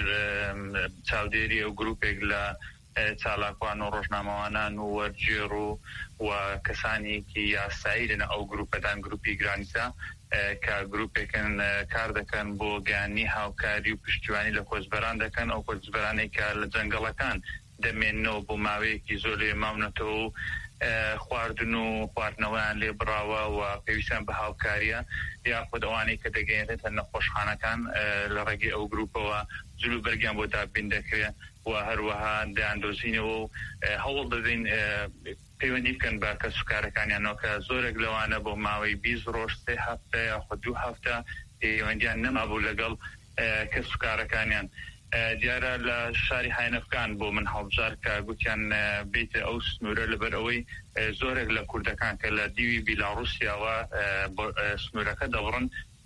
چاودێری ئەو گروپێک لە چالاکوان و ڕۆژنامەوانان و وەرجێڕ و و کەسانێکی یاسایی لەنە ئەو گروپەدان گروپی گرانیسا کە گروپێکن کار دەکەن بۆ گەیاندنی هاوکاری و پشتیوانی لە کۆچبەران دەکەن ئەو کۆچبەرانێک کە لە جەنگەڵەکان دەمێننەوە بۆ ماوەیەکی زۆر لێ ماونەتەوە و خواردن و خواردنەوەیان لێ بڕاوە و پێویستیان بە هاوکاریە یاخود ئەوانەی کە دەگەێنێتە نەخۆشخانەکان لە ڕێگەی ئەو گروپەوە جلو بەرگیان بۆ دابین دەکرێت و هەروەها دەیاندۆزینەوە و هەوڵ دەدەین پەیوەندی بکەن بە کەسوکارەکانیانەوە کە زۆرێک لەوانە بۆ ماوەی بیست ڕۆژ سێ هەفتە یاخود دوو هەفتە پەیوەندیان نەمابوو لەگەڵ کەسوکارەکانیان. دیارە لە شاری هاینەفکان بۆ من هەڵبژار کە گوتیان بێتە ئەو سنوورە لەبەر ئەوەی زۆرێک لە کوردەکان کە لە دیوی بیلاڕووسیاوە سنوورەکە دەبڕن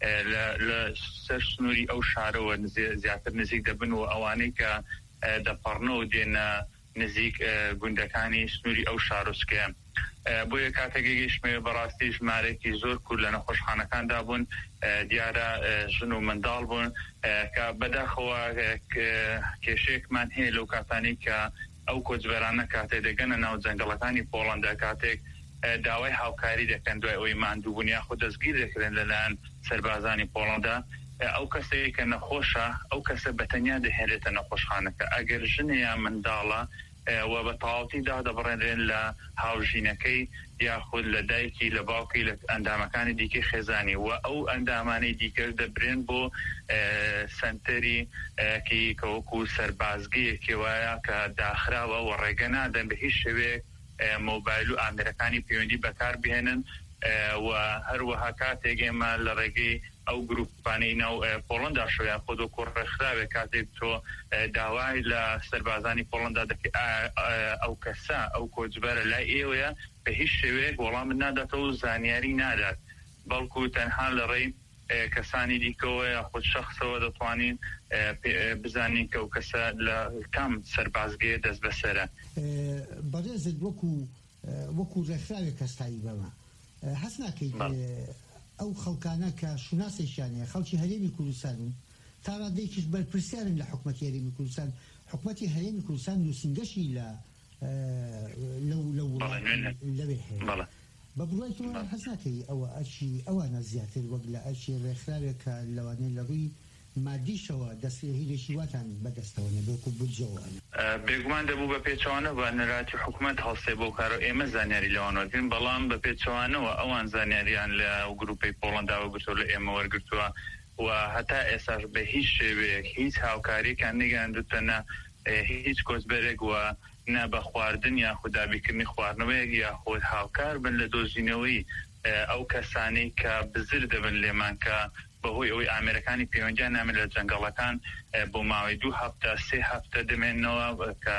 لە سەر سنووری ئەو شارەوە زیاتر نزیک دەبن و ئەوانەی کە دەپەڕنەوە دێنە نزیک گوندەکانی سنووری ئەو شارۆچکەیە. بۆیە کاتێکی گەیشتمە بەڕاستی ژمارێکی زۆر کورد لە نەخۆشخانەکاندا بوون دیارە ژن و منداڵ بوون کە بەداخەوە کێشەیەکمان هەیە لەو کاتانی کە ئەو کۆچبەرانە کاتێک دەگەنە ناو جەنگەڵەکانی پۆڵەندا کاتێک داوای هاوکاری دەکەن دوای ئەوەی ماندووبوون یاخود دەستگیر دەکرێن لەلایەن سەربازانی پۆڵەندا ئەو کەسەیە کە نەخۆشە ئەو کەسە بەتەنیا دەهێنێتە نەخۆشخانەکە ئەگەر ژنە یان منداڵە و بە تەواوەتیدا دەبڕێنرێن لە هاوژینەکەی یاخود لە دایکی لە باوکی لە ئەندامەکانی دیکەی خێزانی و ئەو ئەندامانەی دیکەش دەبرێن بۆ سنتەری کە وەکو سەربازگەیەکی وایە کە داخراوە و ڕێگە نادەن بە هیچ شێوەیەک مۆبایل و ئامێرەکانی پەیوەندی بەکار بهێنن و هەروەها کاتێک ئێمە لە ڕێگەی ئەو گروپانەی ناو پۆڵەندا شویان خۆ و کوڕڕێکخراوێک کاتێک تۆ داوای لە سەربازانی پۆڵەندا دەکەی ئەو کەسە ئەو کۆچبەرە لای ئێوەیە بە هیچ شێوەیەک وەڵامت ناداتەوە زانیاری نادات بەڵکو تەنها لە ڕێی کەسانی دیکەوە یاخود شەخصەوە دەتوانین بزانین کە ئەو کەسە لە کام سەربازگەیە دەست بەسەرە. بەڕێزت وەکو وەکو ڕێکخراوێک کەستایی بەمە هەست ناکەیت ئەو خەڵکانە کە شوناسێکیانەیە خەڵکی هەرێمی کوردستان و تا ڕادەیەکیش بەرپرسیارن لە حکومەتی هەرێمی کوردستان حکومەتی هەرێمی کوردستان نووسینگەشی لە لو لو لوي بله بقولي تو حسناكي او اشي او انا زياده وقلا اشي رخلك لواني لوي مادی شوا دسته هیچی واتن بدستوانه دو کو بجوانه بگمان دبو به پیچوانه و نراتی حکومت هسته بو کارو ایم زنیاری لوانو دین بلام به پیچوانه و اوان زنیاریان ل گروپی پولندا و گرتول ایم ورگرتوا و حتی اساس به هیچ به هیچ هاوکاری کن نگن دوتنه هیچ کوز برگ و نه بخواردن یا خدا بکنی خواردنوی یا خود هاوکار بن لدوزینوی او کسانی که بزرد بن لیمان که بەهۆی ئەوەی ئامێرەکانی پەیوەندیان نامێت لە جەنگەڵەکان بۆ ماوەی دوو هەفتە سێ هەفتە دەمێنەوە کە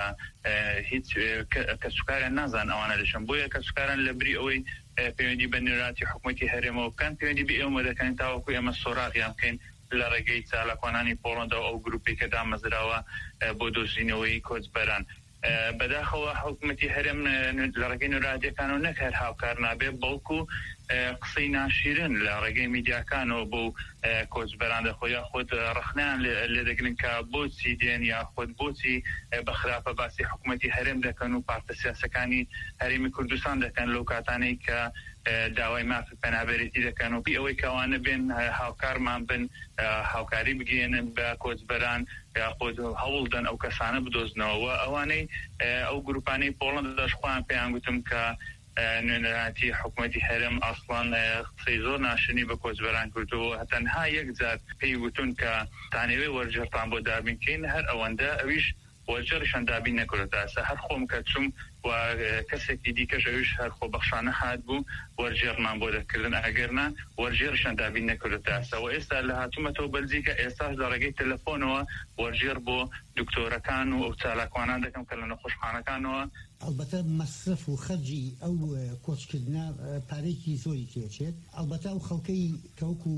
هیچ کەسوکاریان نازان ئەوانە دەشن بۆیە کەسوکاران لە بری ئەوەی پەیوەندی بە نێراتی حکوومەتی هەرێمەوە بکەن پەیوەندی بە ئێوە دەکەن تاوەکو ئێمە سۆراغیان بکەین لە ڕێگەی چالاکوانانی پۆڵەندا و ئەو گروپی کە دامەزراوە بۆ دۆزینەوەی کۆچبەران بەداخەوە حکوومەتی هەرێم لە ڕێگەی نێراتیەکانەوە نەک هەر هاوکار نابێ بەڵکو قسەی ناشیرن لە ڕێگەی میدیاکانەوە بۆ کۆچبەران دەخۆی خۆت ڕخنیان لێ دەگرن کە بۆچی دێن یا خۆت بۆچی بەخراپە باسی حکوومەتی هەرێم دەکەن و پارتە سیاسەکانی هەرێمی کوردستان دەکەن لەو کاتانەی کە داوای مافی پەنابەرێتی دەکەن و پێی ئەوەی کەوانە بێن هاوکارمان بن هاوکاری بگێنن بە کۆچبەران یا خۆت هەوڵدەن ئەو کەسانە بدۆزنەوە ئەوانەی ئەو گروپانەی پۆڵەند دەشخوان پێیان گوتم کە نوێنەراتی حکوومەتی هەرێم ئەسڵان قسەی زۆر ناشنی بە کۆچبەران کردەوە هەتەنها یەک جار پێی گوتون کە تانەوێ وەرجێڕتان بۆ دابینکەین هەر ئەوەندە ئەویش وەرجێڕیشان دابین نەکردێتە ئەسا هەر خۆم کە چوم و کەسێکی دیکەش ئەویش هەر خۆ بەخشانە هات بوو وەرجێڕمان بۆ دەکردن ئەگەرنا وەرجێڕیشان دابین نەکردێتە ئەسا و ئێستا لە هاتوومەتەوە بەلجیکە ئێستاش لە ڕێگەی تەلەفۆنەوە وەرجێڕ بۆ دکتۆرەکان و ئەو چالاکوانان دەکەم کە لە نەخۆشخانەکانەوە البته مصرف و خرجی ئەو کۆچکردنا پارێکی زۆری تێچێت البته ئەو خەڵکەی کەوکو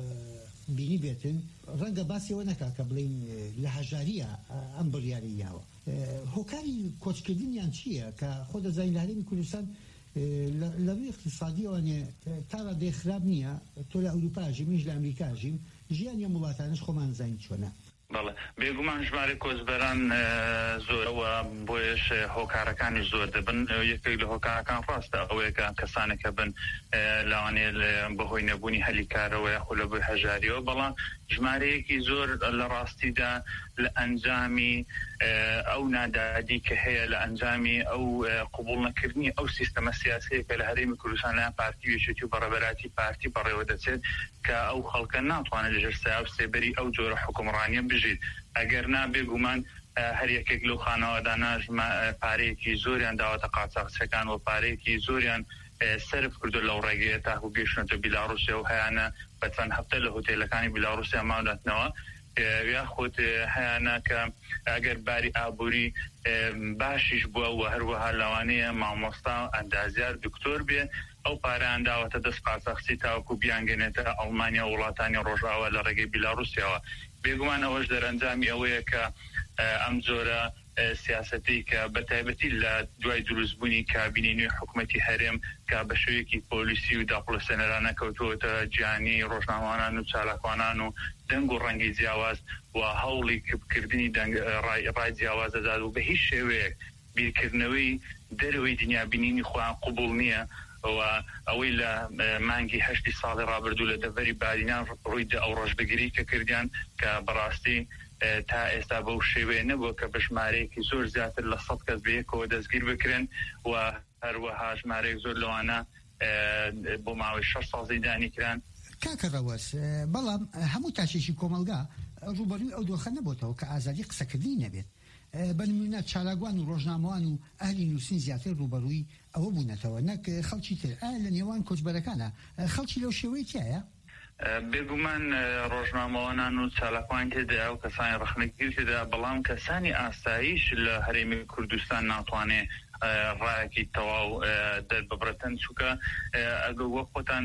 بینی بێتن ڕەنگە باسیەوە نەکا کە بڵین لە هەژاریە ئەم بڕیاریاوە هۆکاری کۆچکردنیان چییە کە خۆ دەزانین لە هەرێمی کوردستان لەوەی اقتصادیەوەنێ تا ڕادێ خراپ نییە تۆ لە ئەوروپاژی منیش لە ئەمریکاژیم ژیانی وڵاتانش خۆمان زانین چۆنە بەڵێ بێگومان ژمارە کۆچبەران زۆرەوە بۆیش هۆکارەکانی زۆر دەبن یەکێک لە هۆکارەکان ڕاستە ئەوەیە کەسانێکە بن لاوانێ بەهۆی نەبوونی هەلیکارەوە یاخۆ لە بۆی هەژاریەوە بەڵام ژمارەیەکی زۆر لە ڕاستیدا لە ئەنجامی ئەو نادادی کە هەیە لە ئەنجامی ئەو قبوڵ نەکردنی ئەو سیستەمە سیاسەیە کە لە هەرێمی کوردستان لایەن پارتی وێچێتی و بەڕێوەبەراتی پارتی بەڕێوە دەچێت کە ئەو خەڵکە ناتوانێت لەژێر سایە و سێبەری ئەو جۆرە حکومڕانیە بژیت ئەگەر نابێ گومان هەر یەکێک لەو خانەوادانە پارەیەکی زۆریان داوەتە قاچاقچەکان و پارەیەکی زۆریان سرف کردو لەو ڕێگەیە تاکو گەیشتنەوە بیلاڕوسیا و هەیانە بە چەند هەفتە لە هۆتێلەکانی بیلاڕوسیا ماونەتنەوە یاخود هەیانە کە ئەگەر باری ئابووری باشیش بووە و هەروەها لەوانەیە مامۆستا ئەندازیار دکتۆر بێ ئەو پارەیان داوەتە دەست قاچاقچی تاوەکو بیانگەنێتە ئەڵمانیا و وڵاتانی ڕۆژاوە لە ڕێگەی بیلاڕوسیاوە بێگومان ئەوەش دەرەنجامی ئەوەیە کە ئەم جۆرە سیاسەتی کە بەتایبەتی لە دوای دروستبوونی کابینی نوێی حکوومەتی هەرێم کە بە شێوەیەکی پۆلیسی و داپڵەسەنەرانە کەوتووەتە گیانی ڕۆژنامەوانان و چالاکوانان و دەنگ و ڕەنگی جیاواز و هەوڵی کردنی ڕای جیاواز دەدات و بە هیچ شێوەیەک بیرکردنەوەی دەرەوەی دنیابینینی خۆیان قبوڵ نییە و ئەوەی لە مانگی هەشتی ساڵی ڕابردوو لە دەڤەری بارینان ڕوویدا ئەو ڕۆژبگیری کە کردیان کە بەڕاستی تا ئێستا بەو شێوەیە نەبووە کە بە ژمارەیەکی زۆر زیاتر لە سەد کەس بەیەکەوە دەستگیر بکرێن و هەروەها ژمارەیەک زۆر لەوانە بۆ ماوەی شەش ساڵ زەیدانی کران کاکە ڕەوەس بەڵام هەموو تاچێکی کۆمەلگا ڕوبەرووی ئەو دۆخە نەبووتەوە کە ئازادی قسەکردنی نەبێت بە نمونە چالاگوان و ڕۆژنامەوان و ئەهلی نووسین زیاتر ڕوبەرووی ئەوە بوونەتەوە نەک خەڵکی تر ئایا لە نێوان کۆچبەرەکانە خەڵکی لەو شێوەی تایە بێگومان ڕۆژنامەوانان و چالاکوان تێدا و کەسانی ڕخنەگیر تێدا بەڵام کەسانی ئاساییش لە هەرێمی کوردستان ناتوانێ ڕایەکی تەواو دەرببرەتەن چووکە ئەگەر وەک خۆتان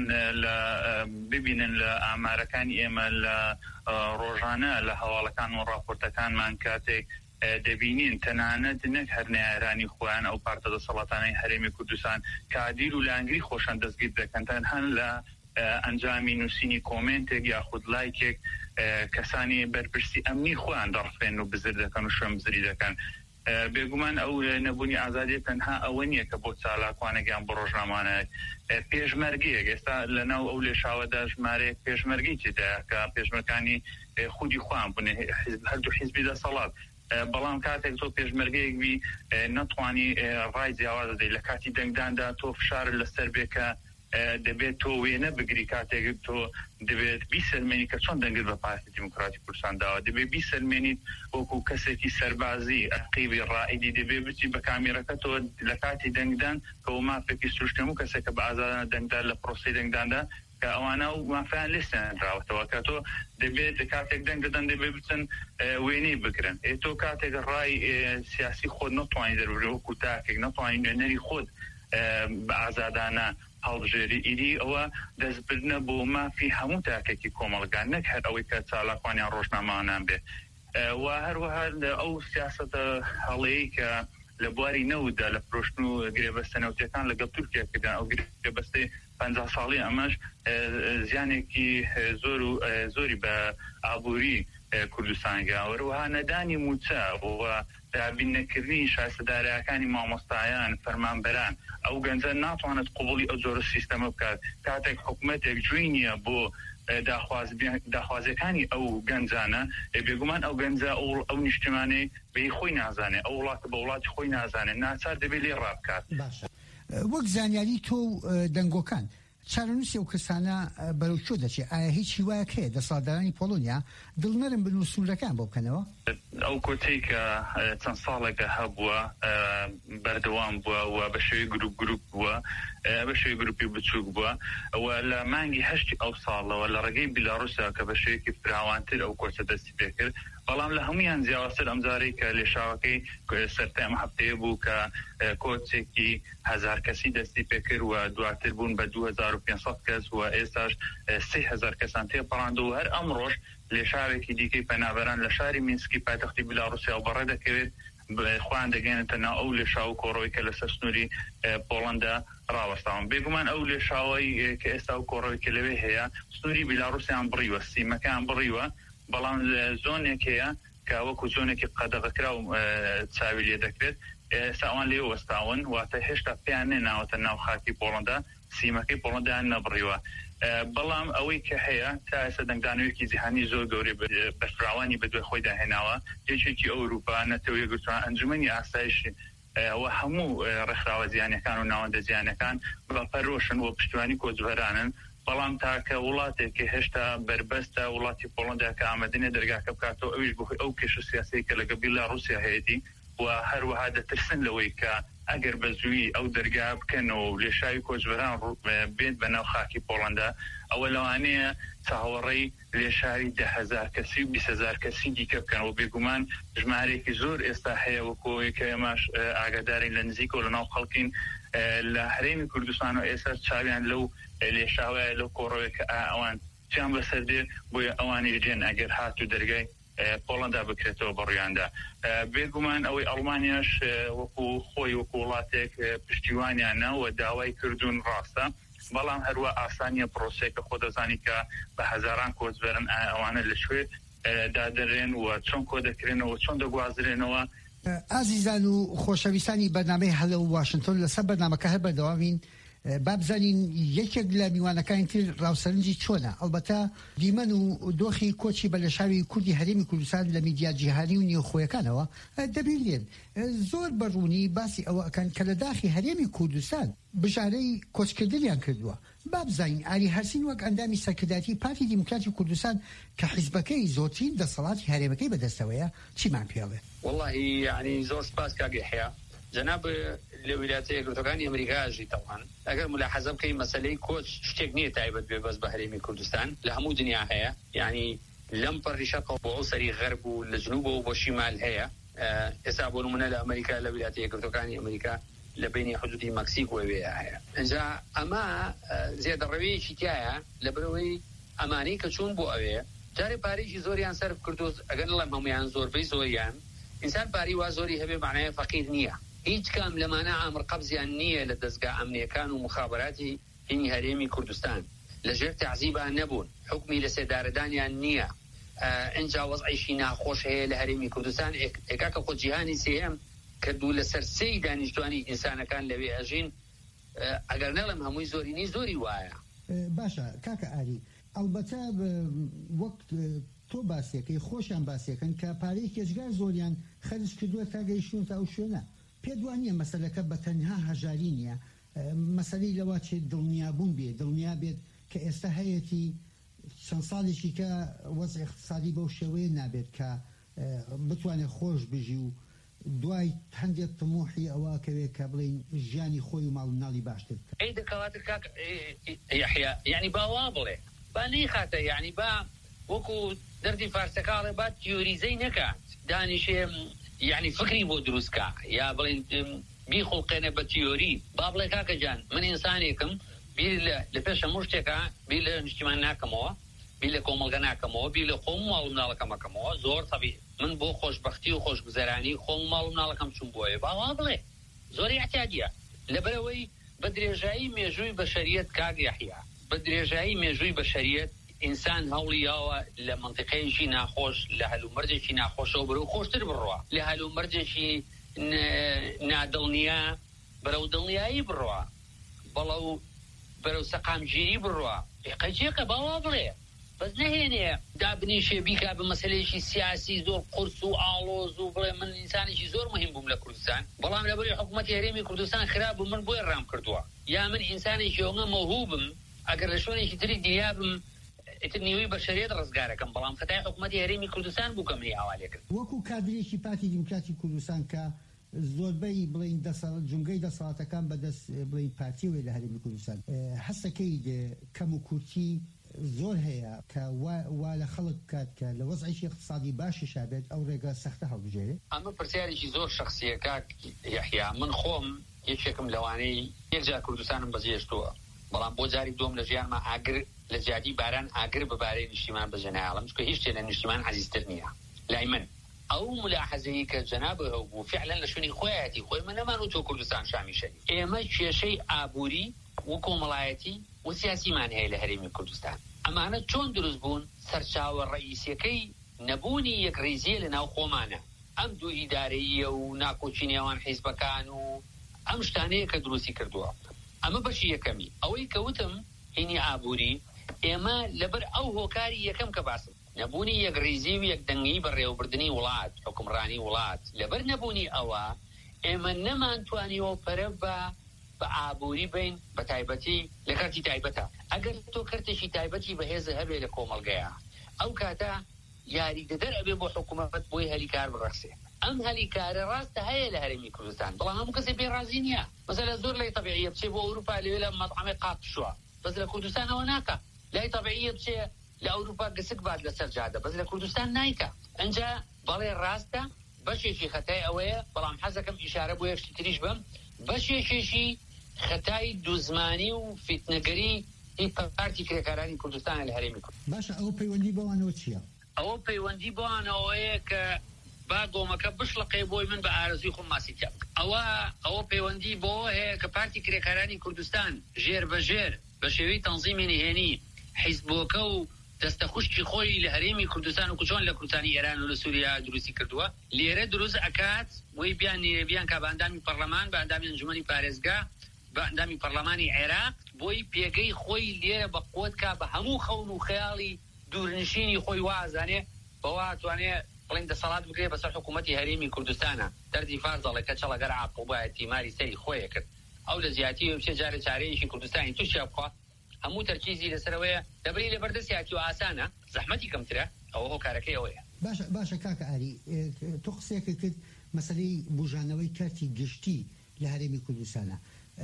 ببینن لە ئامارەکانی ئێمە لە ڕۆژانە لە هەواڵەکان و ڕاپۆرتەکانمان کاتێک دەبینین تەنانەت نەک هەر نایارانی خۆیان ئەو پارتە دەسەڵاتانەی هەرێمی کوردستان کادیر و لانگری خۆشان دەستگیر دەکەن تەنها لە ئەنجامی نووسینی کۆمنتێک یاخود لایکێک کەسانی بەرپرسی ئەمنی خۆیان دەڕفێن و بزر دەکەن و شوێن بزری دەکەن بێگومان ئەو نەبوونی ئازادی تەنها ئەوە نییە کە بۆ چالاکوانێکیان بۆ ڕۆژنامانەیە پێشمەرگەیەک ئێستا لەناو ئەو لێشاوەدا ژمارەیەک پێشمەرگی تێدایە کە پێشمەرگەکانی خودی خوان بوون هەردوو حیزبی دەسەڵات بەڵام کاتێک تۆ پێشمەرگەیەکبی نەتوانی ڕای جیاواز دەی لە کاتی دەنگداندا تۆ فشار لەسەر بێکە دەبێت تۆ وێنە بگری کاتێک تۆ دەبێت بیسەلمێنی کە چۆن دەنگت بە پارتی دیموکراتی کوردستان داوە دەبێت بیسەلمێنیت وەکو کەسێکی سەربازی عەقیبی ڕائیدی دەبێت بچی بە کامێرەکە تۆ لە کاتی دەنگدان کە و مافێکی سروشتێم و کەسێکە بە ئازادانە دەنگدان لە پرۆسی دەنگداندا کە ئەوانە و مافیان لێستیان دراوەتەوە کە تۆ دەبێت کاتێک دەنگدەدەن دەبێت بچن وێنەی بگرن تۆ کاتێک ڕای سیاسی خۆت نەتوانی دەروێ وەکو تاکێک نەتوانی نوێنەری خۆت بە ئازادانە هەڵبژێری ئیدی ئەوە دەستبردنە بۆ مافی هەموو تاکێکی کۆمەڵگان نەک هەر ئەوەی کە چالاکوانیان ڕۆژنامەوانان بێ و هەروەها ئەو سیاسەتە هەڵەیە کە لە بواری نەوتدا لە فرۆشتن و گرێبەستە نەوتەکان لەگەڵ تورکیا کردن ئەو گرێبەستەی پەنجا ساڵی ئەمەش زیانێکی زۆر و زۆری بە ئابووری کوردستانگا وەروەها نەدانی موچە و دابین نەکردنی شایستەدارەکانی مامۆستایان فەرمانبەران ئەو گەنجە ناتوانێت قوبوڵی ئەو جۆرە سیستەمە بکات کاتێک حکوومەتێک جوێی نییە بۆ داخوازەکانی ئەو گەنجانە بێگومان ئەو گەنجە ئەو نیشتمانەی بەی خۆی نازانێت ئەو وڵاتە بە وڵاتی خۆی نازانێت ناچار دەبێت لێ ڕابکات وەک زانیاری تۆ دەنگۆکان چارەنووسی ئەو کەسانە بەرەو چۆ دەچێت ئایا هیچی وایە هەیە دەسەڵاتدارانی پۆڵۆنیا دڵنەرم بن و سوورەکان بۆ بکەنەوە ئەو کۆتەی کە چەند ساڵێکە هەبووە بەردەوام بووە و بە شێوەی گروپ گروپ بووە بە شێوەی گروپی بچووک بووە ئەوە لە مانگی هەشتی ئەو ساڵەوە لە ڕێگەی بیلاڕوسیا کە بە شێوەیەکی فراوانتر ئەو کۆچە دەستی پێ کرد بەڵام لە هەمویان جیاوازتر ئەمجارەی کە لێشاوەکەی سەرەتای ئەم هەفتەیە بوو کە کۆچێکی هەزار کەسی دەستی پێ کرد و دواتر بوون بە دوو هەزار و پێنج سەد کەس و ئێستاش سێ هەزار کەسان تێپەڕاند و هەر ئەمڕۆژ لێشاوێکی دیکەی پەنابەران لە شاری مینسکی پایتەختی بیلاڕوسیا و بەڕێ دەکەوێت خۆیان دەگەێنێتە ناو ئەو لێشاو و کۆڕەوەی کە لەسەر سنووری پۆڵەندا ڕاوەستاون بێگومان ئەو لێشاوەی کە ئێستا و کۆڕەوەی کە لەوێ هەیە سنووری بیلاڕوسیان بڕیوە سیمەکان بڕیوە بەڵام زۆنێک هەیە کە وەکو زۆنێکی قەدەغەکرا و چاوی لێ دەکرێت ئێستا ئەوان لێ وەستاون واتە هێشتا پێیان نێناوەتە ناو خاکی پۆڵەندا سیمەکەی پۆڵەندایان نەبڕیوە بەڵام ئەوەی کە هەیە تا ئێستا دەنگدانەوەیەکی جیهانی زۆر گەورەی بەفراوانی بەدوای خۆی داهێناوە یەکێکی ئەوروپا نەتەوە یەکگرتووە ئەنجومەنی ئاسایشی ئەوە هەموو ڕێکخراوە زیانەکان و ناوەندە زیانەکان بەپەرۆشن و پشتیوانی کۆچبەرانن بەڵام تاکە وڵاتێکی هێشتا بربەستە وڵاتی پۆڵەندا کە ئامادەنێ دەرگاکە بکاتەوە ئەویش بخۆی ئەو کێشە سیاسی کە لەگەڵ بیلاڕوسیا هەیەی و هەروەها دەترسن لەوەی کە ئەگەر بە زووی ئەو دەرگا بکەنەوە و لێشاوی کۆچبەران بێت بە ناو خاکی پۆڵەندا ئەوە لەوانەیە چاوەڕێی لێشاوی ده هەزار کەسی و بیست هەزار کەسی دیکە بکەنەوە بێگومان ژمارەیەکی زۆر ئێستا هەیە وەکۆی کە ئێمەش ئاگاداری لە نزیکە و لە ناو خەڵکین لە هەرێمی کوردستان و ئێستا چاویان لەو لێشاوەیە لەو کۆڕەوەی کە ئەوان چیان بەسەر دێ بۆیە ئەوانی جێن ئەگەر هات و دەرگای پۆڵەندا بکرێتەوە بەڕوویاندا بێگومان ئەوەی ئەڵمانیاش وەکو خۆی وەکو وڵاتێک پشتیوانیانە و داوای کردوون ڕاستە بەڵام هەروە ئاسانیە پرۆسێکە خۆ دەزانی کە بە هەزاران کۆچبەرن ئەوانە لەکوێ دادەرێن و چۆن کۆ دەکرێنەوە چۆن دەگوازرێنەوە ئازیزان و خۆشەویستانی بەرنامەی هەلە و واشنتن لەسەر بەرنامەکە هەر بەردەوامین بابزانین یەکێک لە میوانەکانی تر ڕاوسەرنجی چۆنە ئەلبەتە دیمەن و دۆخی کۆچی بەلەشاوی کوردی هەرێمی کوردستان لە میدیا جیهانی و نیوخۆیەکانەوە دەبینێن زۆر بەڕوونی باسی ئەوە ئەکەن کە لە داخی هەرێمی کوردستان بژارەی کۆچکردنیان کردووە بابزانین ئالی هەرسین وەک ئەندامی سەرکردایەتی پارتی دیموکراتی کوردستان کە حیزبەکەی زۆرترین دەسەڵاتی هەرێمەکەی بەدەستەوەیە چیمان پێڵێ والله يعني زۆر سپاس کاگە حەیە جناب لولايات يقولون أمريكا جي طبعا أجر ملاحظة كي مسألة كوتش شتغنية تعبت ببز بحريمي كردستان لهمو دنيا هي يعني لم برشق وعسري غرب والجنوب والشمال هي يسابون من الأمريكا لولايات يقولون أمريكا لبين حدود المكسيك وبيها هي إنجا أما زيادة الروي شتايا لبروي أمريكا شون بو أبيه جاري باريش زوريان صرف كردوس أجر الله هم يان زور بي زوريان إنسان باري وزوري هبه معناه فقير نية هیچ کام لەمانە ئامر قەبزیان نییە لە دەستگا ئەمنیەکان و مخابراتی هینی هەرێمی کوردستان لەژێر تەعزیبان نەبوون حکمی لە سێدارەدانیان نییە ئەنجا وەزعیشی ناخۆش هەیە لە هەرێمی کوردستان ئێکاکە خۆ جیهانی سێم کردو لەسەر سەی دانیشتوانی ئینسانەکان لەوێ ئەژین ئەگەر نەڵم هەمووی زۆرینی زۆری وایە. باشە کاکە ئاری ئەلبەتە وەک تۆ باسیەکەی خۆشیان باسیەکەن کە پارەی کێشگار زۆریان خەرج کردووە تا گەیشتون تا ئەو شوێنە. پێت وانە مەسەلەکە بە تەنها هەژاری نییە، مەسەلەی لەوە چێت دڵنیابوون بێت، دڵنیا بێت کە ئێستا هەیەی چەند ساڵێکی کە وەزع اقتصادی بەو شێوەیە نابێت کە بتوانێت خۆش بژی و دوای هەندێک تموحی ئەوە کەوێت کە بڵین ژیانی خۆی و ماڵ مناڵی باشتر بکات. ئەی دەکەواتر کاک یحیا یعنی با وا بڵێ با نەیخاتە یعنی با وەکو دەردی فارسەکاڵێ با تیۆریزەی نەکات دانیشێ یعنی فکری بۆ دروستکە یا بڵین بیخڵقێنە بە تیۆری با بڵێ کاکە جان من ئینسانێکم بیر لە پێش هەموو شتێکە بیر لە نیشتیمان ناکەمەوە، بیر لە کۆمەڵگە ناکەمەوە، بیر لە خۆم ماڵ و مناڵەکەمەکەمەوە زۆر تەبیعی من بۆ خۆشبەختی و خۆشگوزەرانی خۆم ماڵ و مناڵەکەم چوون بۆیە باوا بڵێ زۆری احتیاجیە لەبەرەوەی بە درێژایی مێژووی بەشەریەت کاک یحیا بە درێژایی مێژووی بەشەریەت ئینسان هەوڵیاوە لە منطقەیەکی ناخۆش لە هەلومەرجێکی ناخۆشەوە بەرەو خۆشتر بڕوە، لە هەلومەرجێکی نادڵنیا بەرەو دڵنیایی بڕوە، بەڵەو بەرەو سەقامگیری بڕوە. قەجێکە باوا بڵێ بەس نەهێنێ دابنیشێ بیکا بە مەسەلەیەکی سیاسی زۆر قورس و ئاڵۆز و بڵێ من ئینسانێکی زۆر مهم بووم لە کوردستان بەڵام لەبەری حکوومەتی هەرێمی کوردستان خراپ بوو من بۆی ڕام کردووە، یا من ئینسانێکی ئەوە مەوهوبم ئەگەر لە شوێنێکی تری دیابم ئیتر نیوەی بەشەریەت ڕزگارەکەم بەڵام خەتای حکوومەتی هەرێمی کوردستان بوو کەم هی ئاوالێ کرد. وەکو کادرێکی پارتی دیموکراتی کوردستان کە زۆربەی بڵین جونگەی دەسەڵاتەکان بەدەست بڵین پارتیوێ لە هەرێمی کوردستان هەستەکەی کەم و کورتی زۆر هەیە کە وا لە خەڵک بکات کە لە وەزعیشی اقتصادی باشی شابێت ئەو ڕێگە سەختە هەڵبژێرێ. ئەمە پرسیارێکی زۆر شخصیە کاک یحیا من خۆم یەکێکم لەوانەی یەکجار کوردستانم بەجێشتووە بەڵام بۆ جاری دوم لە ژیانمە ئاگر لە جیادی باران ئاگر بەبارەی نیشتیمان بەجێنای عاڵەم چونکە هیچ شتێ لە نیشتیمان عەزیزتر نییە لای من. ئەو ملاحەزەیە کە جەناب هەبوو فعلا لە شوێنی خۆیەتی خۆی من نەمان و تۆ کوردستان شامی شەری ئێمە کێشەی ئابووری و کۆمەڵایەتی و سیاسیمان هەیە لە هەرێمی کوردستان. ئەمانە چۆن دروست بوون؟ سەرچاوە ڕئیسیەکەی نەبوونی یەک ڕێزیە لە ناو خۆمانە، ئەم دوو ئیدارەیە و ناکۆچی نێوان حیزبەکان و ئەم شتانەیە کە دروستی کردووە. ئەمە بەشی یەکەمی. ئەوەی کەوتم هینی ئابووری ئێمە لەبەر ئەو هۆکاری یەکەم کە باسم نەبوونی یەک ڕێزی و یەک دەنگی بەڕێوەبردننی وڵات حکومڕانی وڵات لەبەر نەبوونی ئەوە ئێمە نەمانتوانیەوە پەرە بە بە ئابووری بین بە تایبەتی لە کارتی تایبەتە. ئەگەر تۆ کارتێکی تایبەتی بەهێزە هەبێ لە کۆمەڵگەیە ئەو کاتە یاریدەدەر ئەبێ بۆ حکوومەت بۆی هەلیکار بڕەخسێ. ئەم هەلیکارە ڕاستە هەیە لە هەرێمی کوردستان بەڵام هەموو کەسێ پێی ڕازی نییە. مەسەلە زۆر لای تەبیعیە بچێ بۆ ئەوروپا لەوێ لە مەطعمێ قاپ شووە بەس لە کوردستان ئەوە ناکە. لای تەبیعیە بچێ لە ئەوروپا گسک بات لەسەر جادە بەس لە کوردستان نایکە. ئەنجا بەڵێ ڕاستە بەشێکی خەتای ئەوەیە بەڵام حەزەکەم ئیشارە بۆ یەکشتی تریش بم بەشێکێکی خەتای دوزمانی و فیتنەگەری هی پارتی کرێکارانی کوردستان لە هەرێمی کوردستان. باشە ئەوە پەیوەندی بەوانەوە چییە؟ ئەوە پەیوەندی بەوانەوەیە کە با گۆمەکە بشڵقێ بۆی من بە ئارەزوی خۆم ماسی تیا بکەم. ئەوە ئەوە پەیوەندی بۆەوە هەیە کە پارتی کرێکارانی کوردستان ژێر بەژێر بە شێوەی تەنزیمی نهێنی حیزبۆکە و دەستە خوشکی خۆی لە هەرێمی کوردستان و کوچۆن لە کوردستانی ئێران و لە سووریا دروستی کردووە لێرە دروست ئەکات وی بیان نیرێبیان کا بە ئەندامی پەرلەمان بە ئەندامی ئەنجومەنی پارێزگا بە ئەندامی پەرلەمانی عێراق بۆی پێگەی خۆی لێرە بە قوت کا بە هەموو خەون و خەیاڵی دوورنشینی خۆی وازانێ بەوا توانێ بڵین دەسەڵات بگرێ بەسەر حکوومەتی هەرێمی کوردستانە دەردی فارز دەڵێ کە چەڵەگەر عاقوبایە تیماری سەری خۆیە کرد ئەو لە زیاتی بچێ جارە چارەیەکی کوردستانی تووشیا بخوا هەموو تەرکیزی لەسەرەوەیە دەبری لە بەردەستیاتی و ئاسانە زەحمەتی کەمترە ئەوە هۆکارەکەی ئەوەیە. باشە باشە کاکە ئاری تۆ قسێکە کرد مەسەلەی بژانەوەی کارتی گشتی لە هەرێمی کوردستانە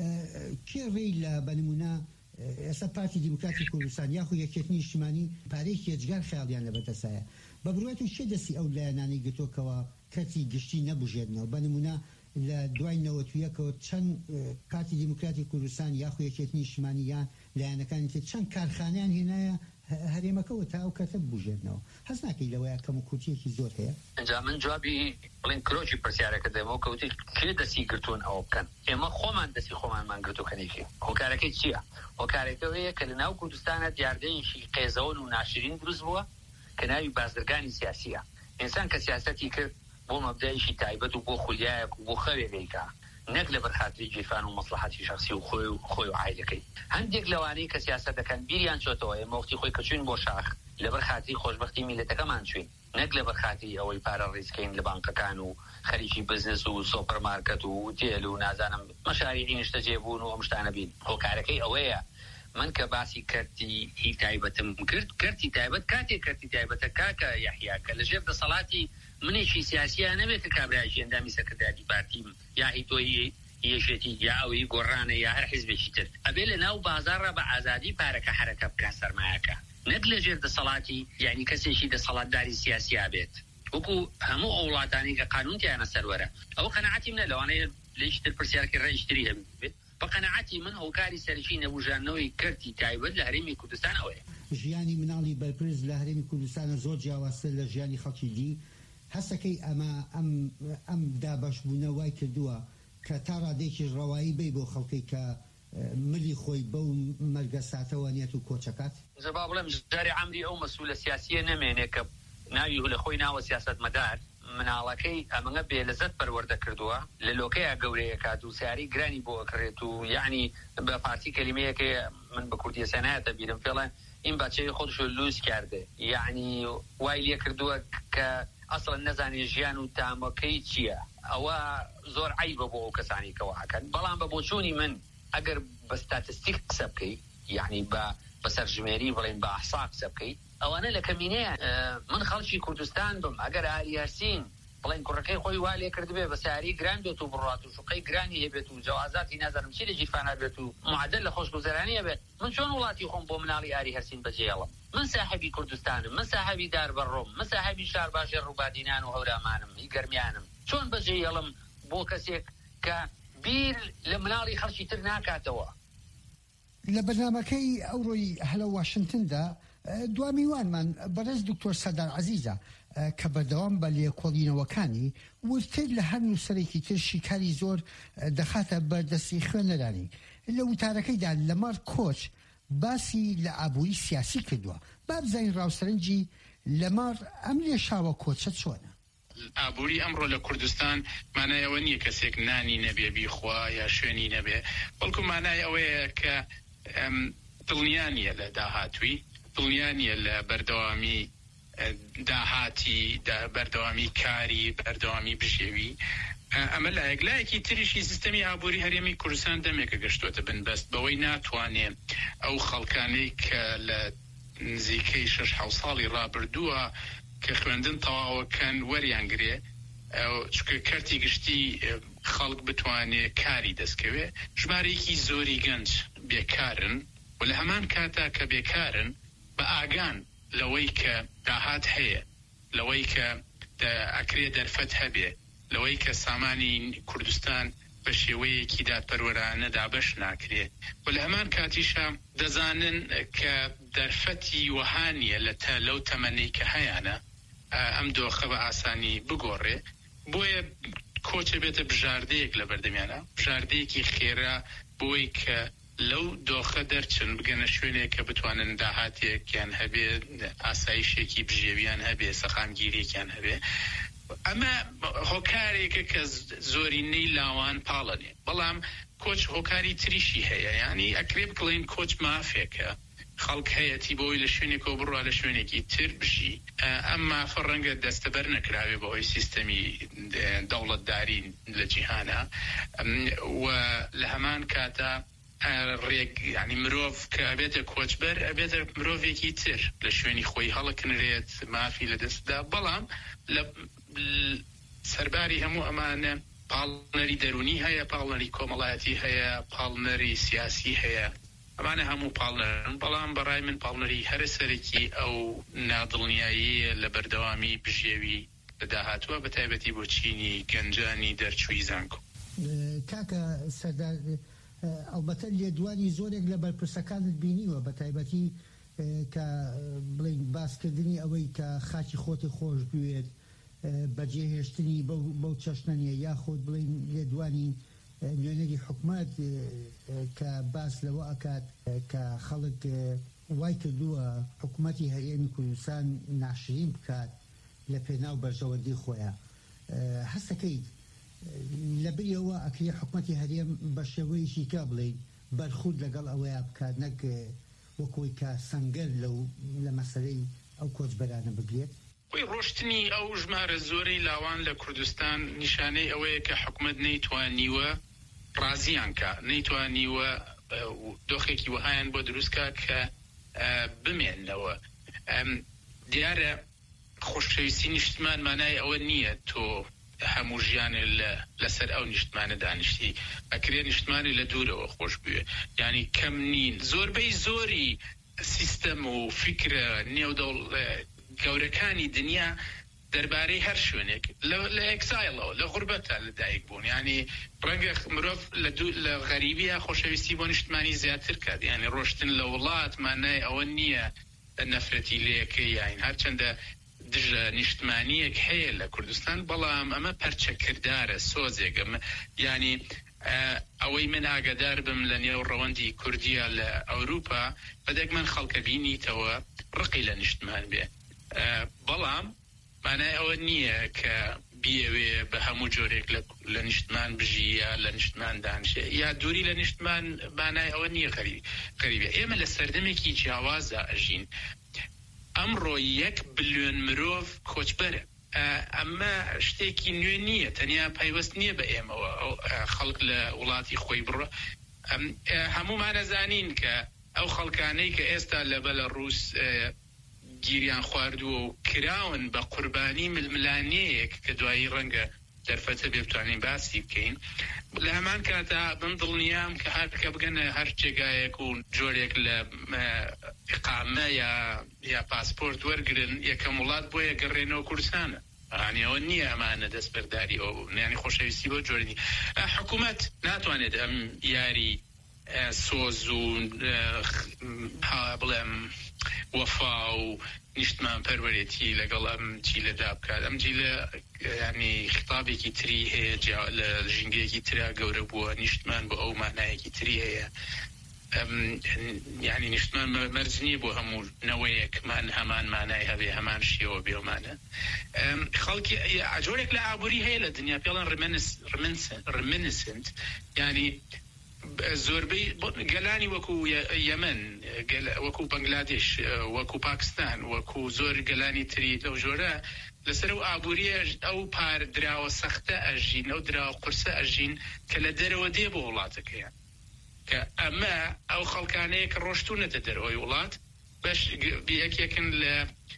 کێ ڕێی لە بەنمونە ئێستا پارتی دیموکراتی کوردستان یاخو یەکێتی نیشتیمانی پارەیەکی هێجگار خەیاڵیان لەبەردەستایە بە بڕواەتی چێ دەستی ئەو لایەنانی گرتۆکەوە کارتی گشتی نەبژێنەوە بەنمونە لە دوای نەوەتویەکەوە چەند پارتی دیموکراتی کوردستان یاخو یەکێتی نیشتیمانی یان لایەنەکانی تر چەند کارخانیان هێنایە هەرێمەکەەوە تا ئەو کاتە بژێنەوە هەست ناکەی لەوەیە کەم و کورتیەکی زۆر هەیە. ئەنجا من جوابی بڵین کرۆکی پرسیارەکە دەمەوە کەوتی کێ دەستی گرتوون ئەوە بکەن ئێمە خۆمان دەستی خۆمانمان گرتوکەنێکی هۆکارەکەی چییە؟ هۆکارەکەوەیە کە لە ناو کوردستانە دیاردەیەکی قێزەون و ناشرین دروست بووە کە ناوی بازرگانی سیاسیە. ئینسان کە سیاسەتی کرد بۆ مەبدایشی تایبەت و بۆ خولیایەک و بۆ خەوێگەیکە نەک لە بەرخاتری جیفان و مەسلحەتی شخصی و خۆی و خۆی و عایلەکەی. هەندێک لەوانەی کە سیاسەت دەکەن بیریان چۆتەوە ئێمە وەختی خۆی کەچوین بۆ شاخ لە بەرخاتری خۆشبەختی میلەتەکەمان چوین، نەک لە بەرخاتری ئەوەی پارە ڕیزکەین لە بانکەکان و خەریکی بزنس و سۆپەرمارکەت و تێل و نازانم مەشاریعی نیشتە جێبوون و ئەم شتانە بین. هۆکارەکەی ئەوەیە من کە باسی کەرتی هی تایبەتم کرد، کەرتی تایبەت کاتێک کەرتی تایبەتە کاکە یەحیا کە لەژێر دەسەڵاتی منێکی سیاسیە نەبێت کە کابرایشی ئەندامی سەکرتاری پارتیم یا هی تۆی یەشێتی یا ئەوی گۆڕانە یا هەر حیزبێکی تر ئەبێ لە ناو بازاڕە بە ئازادی پارەکە حرەکە بکە سەرمایەکە، نەک لەژێر دەسەڵاتی یعنی کەسێکی دەسەڵاتداری سیاسیا بێت. وەکو هەموو ئەو وڵاتانی کە قانونتیانە سەروەرە ئەو قەنەعەتی منە لەوانەیە لێشتر پرسیارکە ڕێیشتری هەبێت. بە قەنەعەتی من هۆکاری سەرەکی نەبوژانەوەی کەرتی تایبەت لە هەرێمی کوردستان ئەوەیە. ژیانی مناڵی بەرپرس لە هەرێمی کوردستانە زۆر جیاوازتر لە ژیانی خەڵکی دی. هەستەکەی ئەمە ئەم ئەم دابەشبوونە وای کردووە کە تا ڕادێکی ڕەوایی بێ بۆ خەڵکی کە ملی خۆی بەو مەرگە ساتەوانێت و کۆچەکات. زەبا بڵێم جارێ عەمری ئەو مەسوولە سیاسیە نەمێنێ کە ناوی لە خۆی ناوە سیاسەتمەدار مناڵەکەی ئەمەngە بێلەزەت پەروەردە کردووە لە لۆکەیە گەورەیە کات و سیاری گرانی بۆ ئەکرێت و یعنی بە پارتی کەلیمەیەکە من بە کوردیە نایەتە بیرم فێڵێن این بچه خودشو لوس کرده، یعنی وای لێ کردووە کە ئەسڵ نەزانێ ژیان و تامەکەی چییە. ئەوە زۆر عیبە بۆ ئەو کەسانی کەواکەن. بەڵام بە بۆچوونی من ئەگەر بە ستاتستیک قسە بکەی یعنی بە بەسەرژمێری بڵێن بە ئەحسا قسە بکەی ئەوانە لە کەمینەیە من خەڵکی کوردستان بم ئەگەر ئالیارسین بڵێن کوڕەکەی خۆی وا لێ کردبێ بە سیاری گران بێت و بڕات و شوقەی گرانی هەبێت و جوازاتی نازانم چی لە جیفانە بێت و معدل لە خۆشگوزەرانی هەبێت، من چۆن وڵاتی خۆم بۆ مناڵی ئاری هەرسین بەجێڵم؟ من ساحەبی کوردستانم، من ساحەبی داربەڕۆم، من ساحەبی شار باشێر ڕووبادینان و هەورامانم هی گەرمیانم، چۆن بەجێڵم بۆ کەسێک کە بیر لە مناڵی خەڵکی تر ناکاتەوە؟ لە بەرنامەکەی ئەوڕۆی هەلە واشنگتندا دوامیوانمان بەڕێز دکتۆر سەردار عەزیزە کە بەردەوام بە لێکۆڵینەوەکانی وتر لە هەر نووسەرێکی تر شیکاری زۆر دەخاتە بەردەستی خوێنەرانی. لە وتارەکەیدا لەمەڕ کۆچ باسی لە ئابووری سیاسی کردووە. با بزانین ڕاوسەرنجی لەمەڕ ئەم لێشاوە کۆچە چۆنە؟ ئابووری ئەمڕۆ لە کوردستان مانایەوە نییە کەسێک نانی نەبێ بیخوا یا شوێنی نەبێ، بەڵکو مانای ئەوەیە کە دڵنیانیە لە داهاتووی، دڵنیانیە لە بەردەوامی داهاتی بەردەوامی کاری بەردەوامی بژێوی. ئەمە لایەک لایەکی تریشی سیستەمی ئابووری هەرێمی کوردستان دەمێکە گەشتوتە بنبەست بەوەی ناتوانێت ئەو خەڵکانەی کە لە نزیکەی شەش حەوت ساڵی ڕابردووە کە خوێندن تەواوەکەن وەریانگرێ چکە کەرتی گشتی خەڵک بتوانێت کاری دەستکەوێ. ژمارەیەکی زۆری گەنج بێکارن و لە هەمان کاتا کە بێکارن بە ئاگان لەوەی کە داهات هەیە، لەوەی کە ئەکرێ دەرفەت هەبێ، لەوەی کە سامانی کوردستان بە شێوەیەکی دادپەروەرانە دابەش ناکرێت و لە هەمان کاتیشە دەزانن کە دەرفەتی وەهانیە لە لەو تەمەنەی کە هەیەە ئەم دۆخە بە ئاسانی بگۆڕێ. بۆیە کۆچە بێتە بژاردەیەک لە بەردەمیانە، بژاردەیەکی خێرا بۆی کە لەو دۆخە دەرچن بگەنە شوێنێک کە بتوانن داهاتێکیان هەبێ، ئاسایشێکی بژێویان هەبێ، سەخامگیریێکیان هەبێ. ئەمە هۆکارێکە کە زۆرینەی لاوان پاڵەنێ، بەڵام کۆچ هۆکاری تریشی هەیە، ینی ئەکرێ بکڵین کۆچ مافێکە خەڵک هەیەتی بۆی لە شوێنێکەوە بڕوا لە شوێنێکی تر بژی. ئەم مافە ڕەنگە دەستەبەر نەکراوێ بەهۆی سیستەمی دەوڵەتداری لە جیهانە و لە هەمان کاتە ڕێک ینی مرۆڤ کە ئەبێتە کۆچبەر ئەبێتە مرۆڤێکی تر لە شوێنی خۆی هەڵەکنرێت مافی لە دەستدا. بەڵام لە سەرباری هەموو ئەمانە پاڵنەری دەرونی هەیە، پاڵنەری کۆمەڵایەتی هەیە، پاڵنەری سیاسی هەیە، ئەمانە هەموو پاڵنەرن. بەڵام بەڕای من پاڵنەری هەرە سەرەکی ئەو نادڵنیایی لە بەردەوامی بژێوی لە داهاتووە بە تایبەتی بۆ چینی گەنجانی دەرچووی زانکۆ. کاکە سەردار ئەلبەتە لێدوانی زۆرێک لە بەرپرسەکانت بینیوە بە تایبەتی کە بڵین باسکردنی ئەوەی کە خاکی خۆتی خۆش بوێت، بەجێهێشتنی بەو چەشنەنیە یاخۆت بڵین لێدوانی نوێنەری حکومەت کە باس لەوە ئەکات کە خەڵک وای کردووە حکوومەتی هەرێمی کوردستان ناشرین بکات لە پێناو بەرژەوەندی خۆیان. هەستەکەی لەبەرەوە ئەکری حکوومەتی هەرێم بە شێوەیەکی کا بڵێ بەرخورد لەگەڵ ئەوەیە بکات نەک وەکۆی کە سەنگەر لەو لە مەسەلەی ئەو کۆچبەرانە بگرێت. ڕۆشتنی ئەو ژمارە زۆرەی لاوان لە کوردستان نیشانەی ئەوەیە کە حکوومەت نەیتوانیوە ڕازیان کە نەیتوانیوە دۆخێکی وهایان بۆ دروستکە کە بمێننەوە. دیارە خۆشەویستی نیشتمان مانای ئەوە نییە تۆ هەموو ژیانێ لەسەر ئەو نیشتمانە دانیشتی ئەکرێ نیشتمانی لە دوورەوە خۆش بوێ، ینی کەم نین. زۆربەی زۆری سیستەم و فکرە نێودەوڵ گەورەکانی دنیا دەربارەی هەر شوێنێک لە ئەکسایلەوە لە غوربەتە لەدایک بوون، ینی ڕەنگە مرۆڤ لە غەریبیە خۆشەویستی بۆ نیشتمانی زیاتر کات، ینی ڕۆشتن لە وڵات مانای ئەوە نییە نەفرەتی لەیەکەی یاین هەرچەندە دژە نیشتمانیەک هەیە لە کوردستان، بەڵام ئەمە پەرچەکردارە سۆزێکم، ینی ئەوەی من ئاگادار بم لە نێو ڕەوەندی کوردیە لە ئەوروپا بەدەک من خەڵکە بینیتەوە ڕقی لە نیشتمان بێ، بەڵام مانای ئەوە نییە کە بیەوێ بە هەموو جۆرێک لە نیشتمان بژیە لە نیشتمان دانشێ یا دووری لە نیشتمان مانای ئەوە نییە غەریبە. ئێمە لە سەردەمێکی جیاوازە ئەژین. ئەمڕۆ یەک بلیۆن مرۆڤ کۆچبەرە، ئەمە شتێکی نوێ نییە، تەنیا پەیوەست نییە بە ئێمەوە خەڵک لە وڵاتی خۆی بڕۆ. هەموومان زانین کە ئەو خەڵکانەی کە ئێستا لە بەلەڕووس گیریان خواردووە و کراون بە قوربانی ململانەیەک کە دوایی ڕەنگە دەرفەتە بێ بتوانین باسی بکەین، لە هەمان کاتا من دڵنیام کە هاتکە بگەنە هەر جێگایەک و جۆرێک لە ئیقامە یا پاسپۆرت وەرگرن یەکەم وڵات بۆیە گەڕێنەوە کوردستانە. ئەوە نییە ئەمانە دەستبەرداری ئەو ینی خۆشەویستی بۆ جۆرنی. حکوومەت ناتوانێت ئەم یاری سۆز و بڵێم وەفا و نیشتمان پەروەرێتی لەگەڵ ئەم جیلەدا بکات. ئەم جیلە ینی خطابێکی تری هەیە لە ژینگەیەکی ترا گەورە بووە، نیشتمان بۆ ئەو مانایەکی تری هەیە، ینی نیشتمان مەرج نییە بۆ هەموو نەوەیەکمان هەمان مانای هەبێ هەمان شێوە بێومانە. خەڵکی جۆرێک لە ئابووری هەیە لە دنیا پێڵەن ڕمنسنت، ینی زۆربەی گەلانی وەکو یەمەن، وەکو بەنگلادێش، وەکو پاکستان، وەکو زۆر گەلانی تری لەو ژۆرە لەسەر و ئابووریە ئەو پار دراوە سەختە ئەژین، ئەو دراوە قورسە ئەژین کە لە دەرەوە دێ بۆ وڵاتەکەیان، کە ئەمە ئەو خەڵکانەیە کە ڕۆشتونەتە دەرەوەی وڵات بەش یەکێکن لە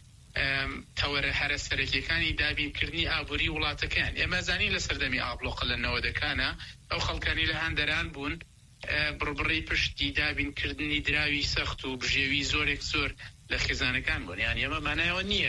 تەوەرە هەرە سەرەکیەکانی دابینکردنی ئابووری وڵاتەکان. ئێمە زانین لە سەردەمی ئابلۆقە لە نەوەدەکانە ئەو خەڵکانی لە هەندەران بوون بڕبڕی پشتی دابینکردنی دراوی سەخت و بژێوی زۆرێک زۆر لە خێزانەکان بوون. یان ئێمە مانایەوە نییە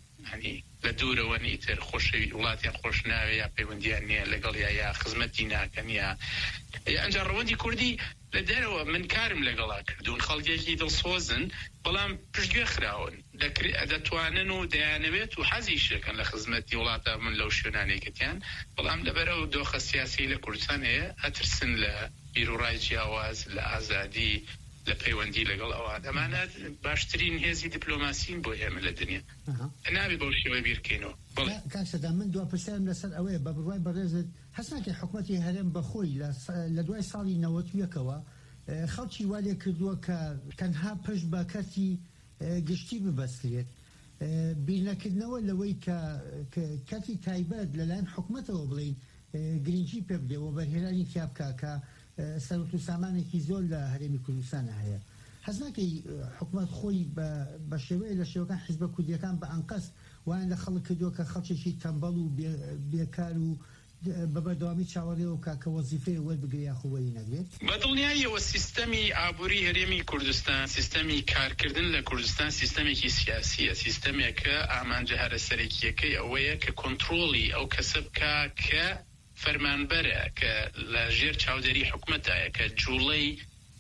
لە دوورەوە نیتر خۆشەوی وڵاتیان خۆش ناوێ یا پەیوەندیان نییە لەگەڵ یا یا خزمەتی ناکەن یا ئەنجا ڕەوەندی کوردی لە دەرەوە من کارم لەگەڵا کردوون، خەڵکێکی دڵسۆزن بەڵام پشتگوێ خراون، دەتوانن و دەیانەوێت و حەزی شەکەن لە خزمەتی وڵاتە من لەو شوێنانێکتیان، بەڵام لەبەرەوە دۆخە سیاسی لە کوردستان هەیە ئەترسن لە بیرروڕای جیاواز، لە ئازادی، لە پەیوەندی لەگەڵ ئەوە. ئەمانە باشترین هێزی دیپلۆماسین بۆ ئێمە لە دنیا، نابێ بەو شێوە بیرکەینەوە. کاکسەدا من دوا پرسیارم لەسەر ئەوەیە بە بڕوای بەڕێزت هەست ناکەی حکوومەتی هەرێم بەخۆی لە دوای ساڵی نەوەت یەکەوە خەڵکی وا لێ کردووە کە تەنها پشت بە کەرتی گشتی ببەسترێت، بیرنەکردنەوە لەوەی کە کەرتی تایبەت لەلایەن حکوومەتەوە بڵین گرنگی پێ بدێەوە بەرهێنانی تیا بکا کە سەرۆت و سامانێکی زۆر لە هەرێمی کوردستانە هەیە. هەست ناکەی حکوومەت خۆی بە شێوەیە لە شێوەکان حیزبە کوردیەکان بە ئەنقەس وایان لە خەڵک کردووە کە خەڵکێکی تەمبەڵ و بێکار و بەبەردەوامی چاوەڕێەوە کاکە وەزیفەیە وەربگرێ یاخۆوەری نەگرێت. بەدڵنیاییەوە سیستەمی ئابووری هەرێمی کوردستان، سیستەمی کارکردن لە کوردستان سیستەمێکی سیاسیە، سیستەمێکە ئامانجە هەرە سەرەکیەکەی ئەوەیە کە کۆنتڕۆڵی ئەو کەسە بکە کە فەرمانبەرە، کە لە ژێر چاودێری حکوومەتایە، کە جوڵەی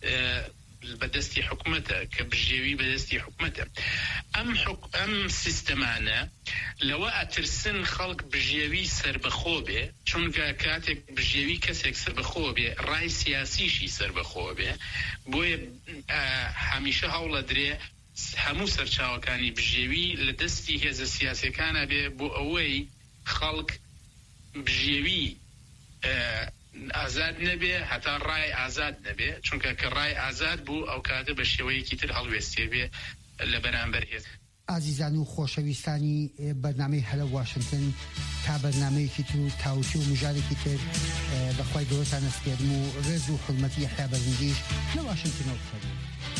بەدەستی حکوومەتە، کە بژێوی بەدەستی حکوومەتە. ئەم ئەم سیستەمانە لەوە ئەترسن خەڵک بژێوی سربەخۆ بێ، چونکە کاتێک بژێوی کەسێک سربەخۆ بێ ڕای سیاسیشی سربەخۆ بێ، بۆیە هەمیشە هەوڵە درێ هەموو سەرچاوەکانی بژێوی لە دەستی هێزە سیاسەکانە بێ بۆ ئەوەی خەڵک بژێوی ئازاد نەبێ هەتا ڕای ئازاد نەبێ چونکە کە ڕای ئازاد بوو ئەو کاتە بە شێوەیەکی تر هەڵوێستێ بێ لە بەرامبەر هێز. ئازیزان و خۆشەویستانی بەرنامەی هەلە واشنگتن تا بەرنامەیەکی تو تاوتی و مژارێکی تر بەخوای گەورەتان ئەسپێرم و ڕێز و حڵمەتی یەحیا بەرزنجیش لە واشنگتنەوە بخەبێت.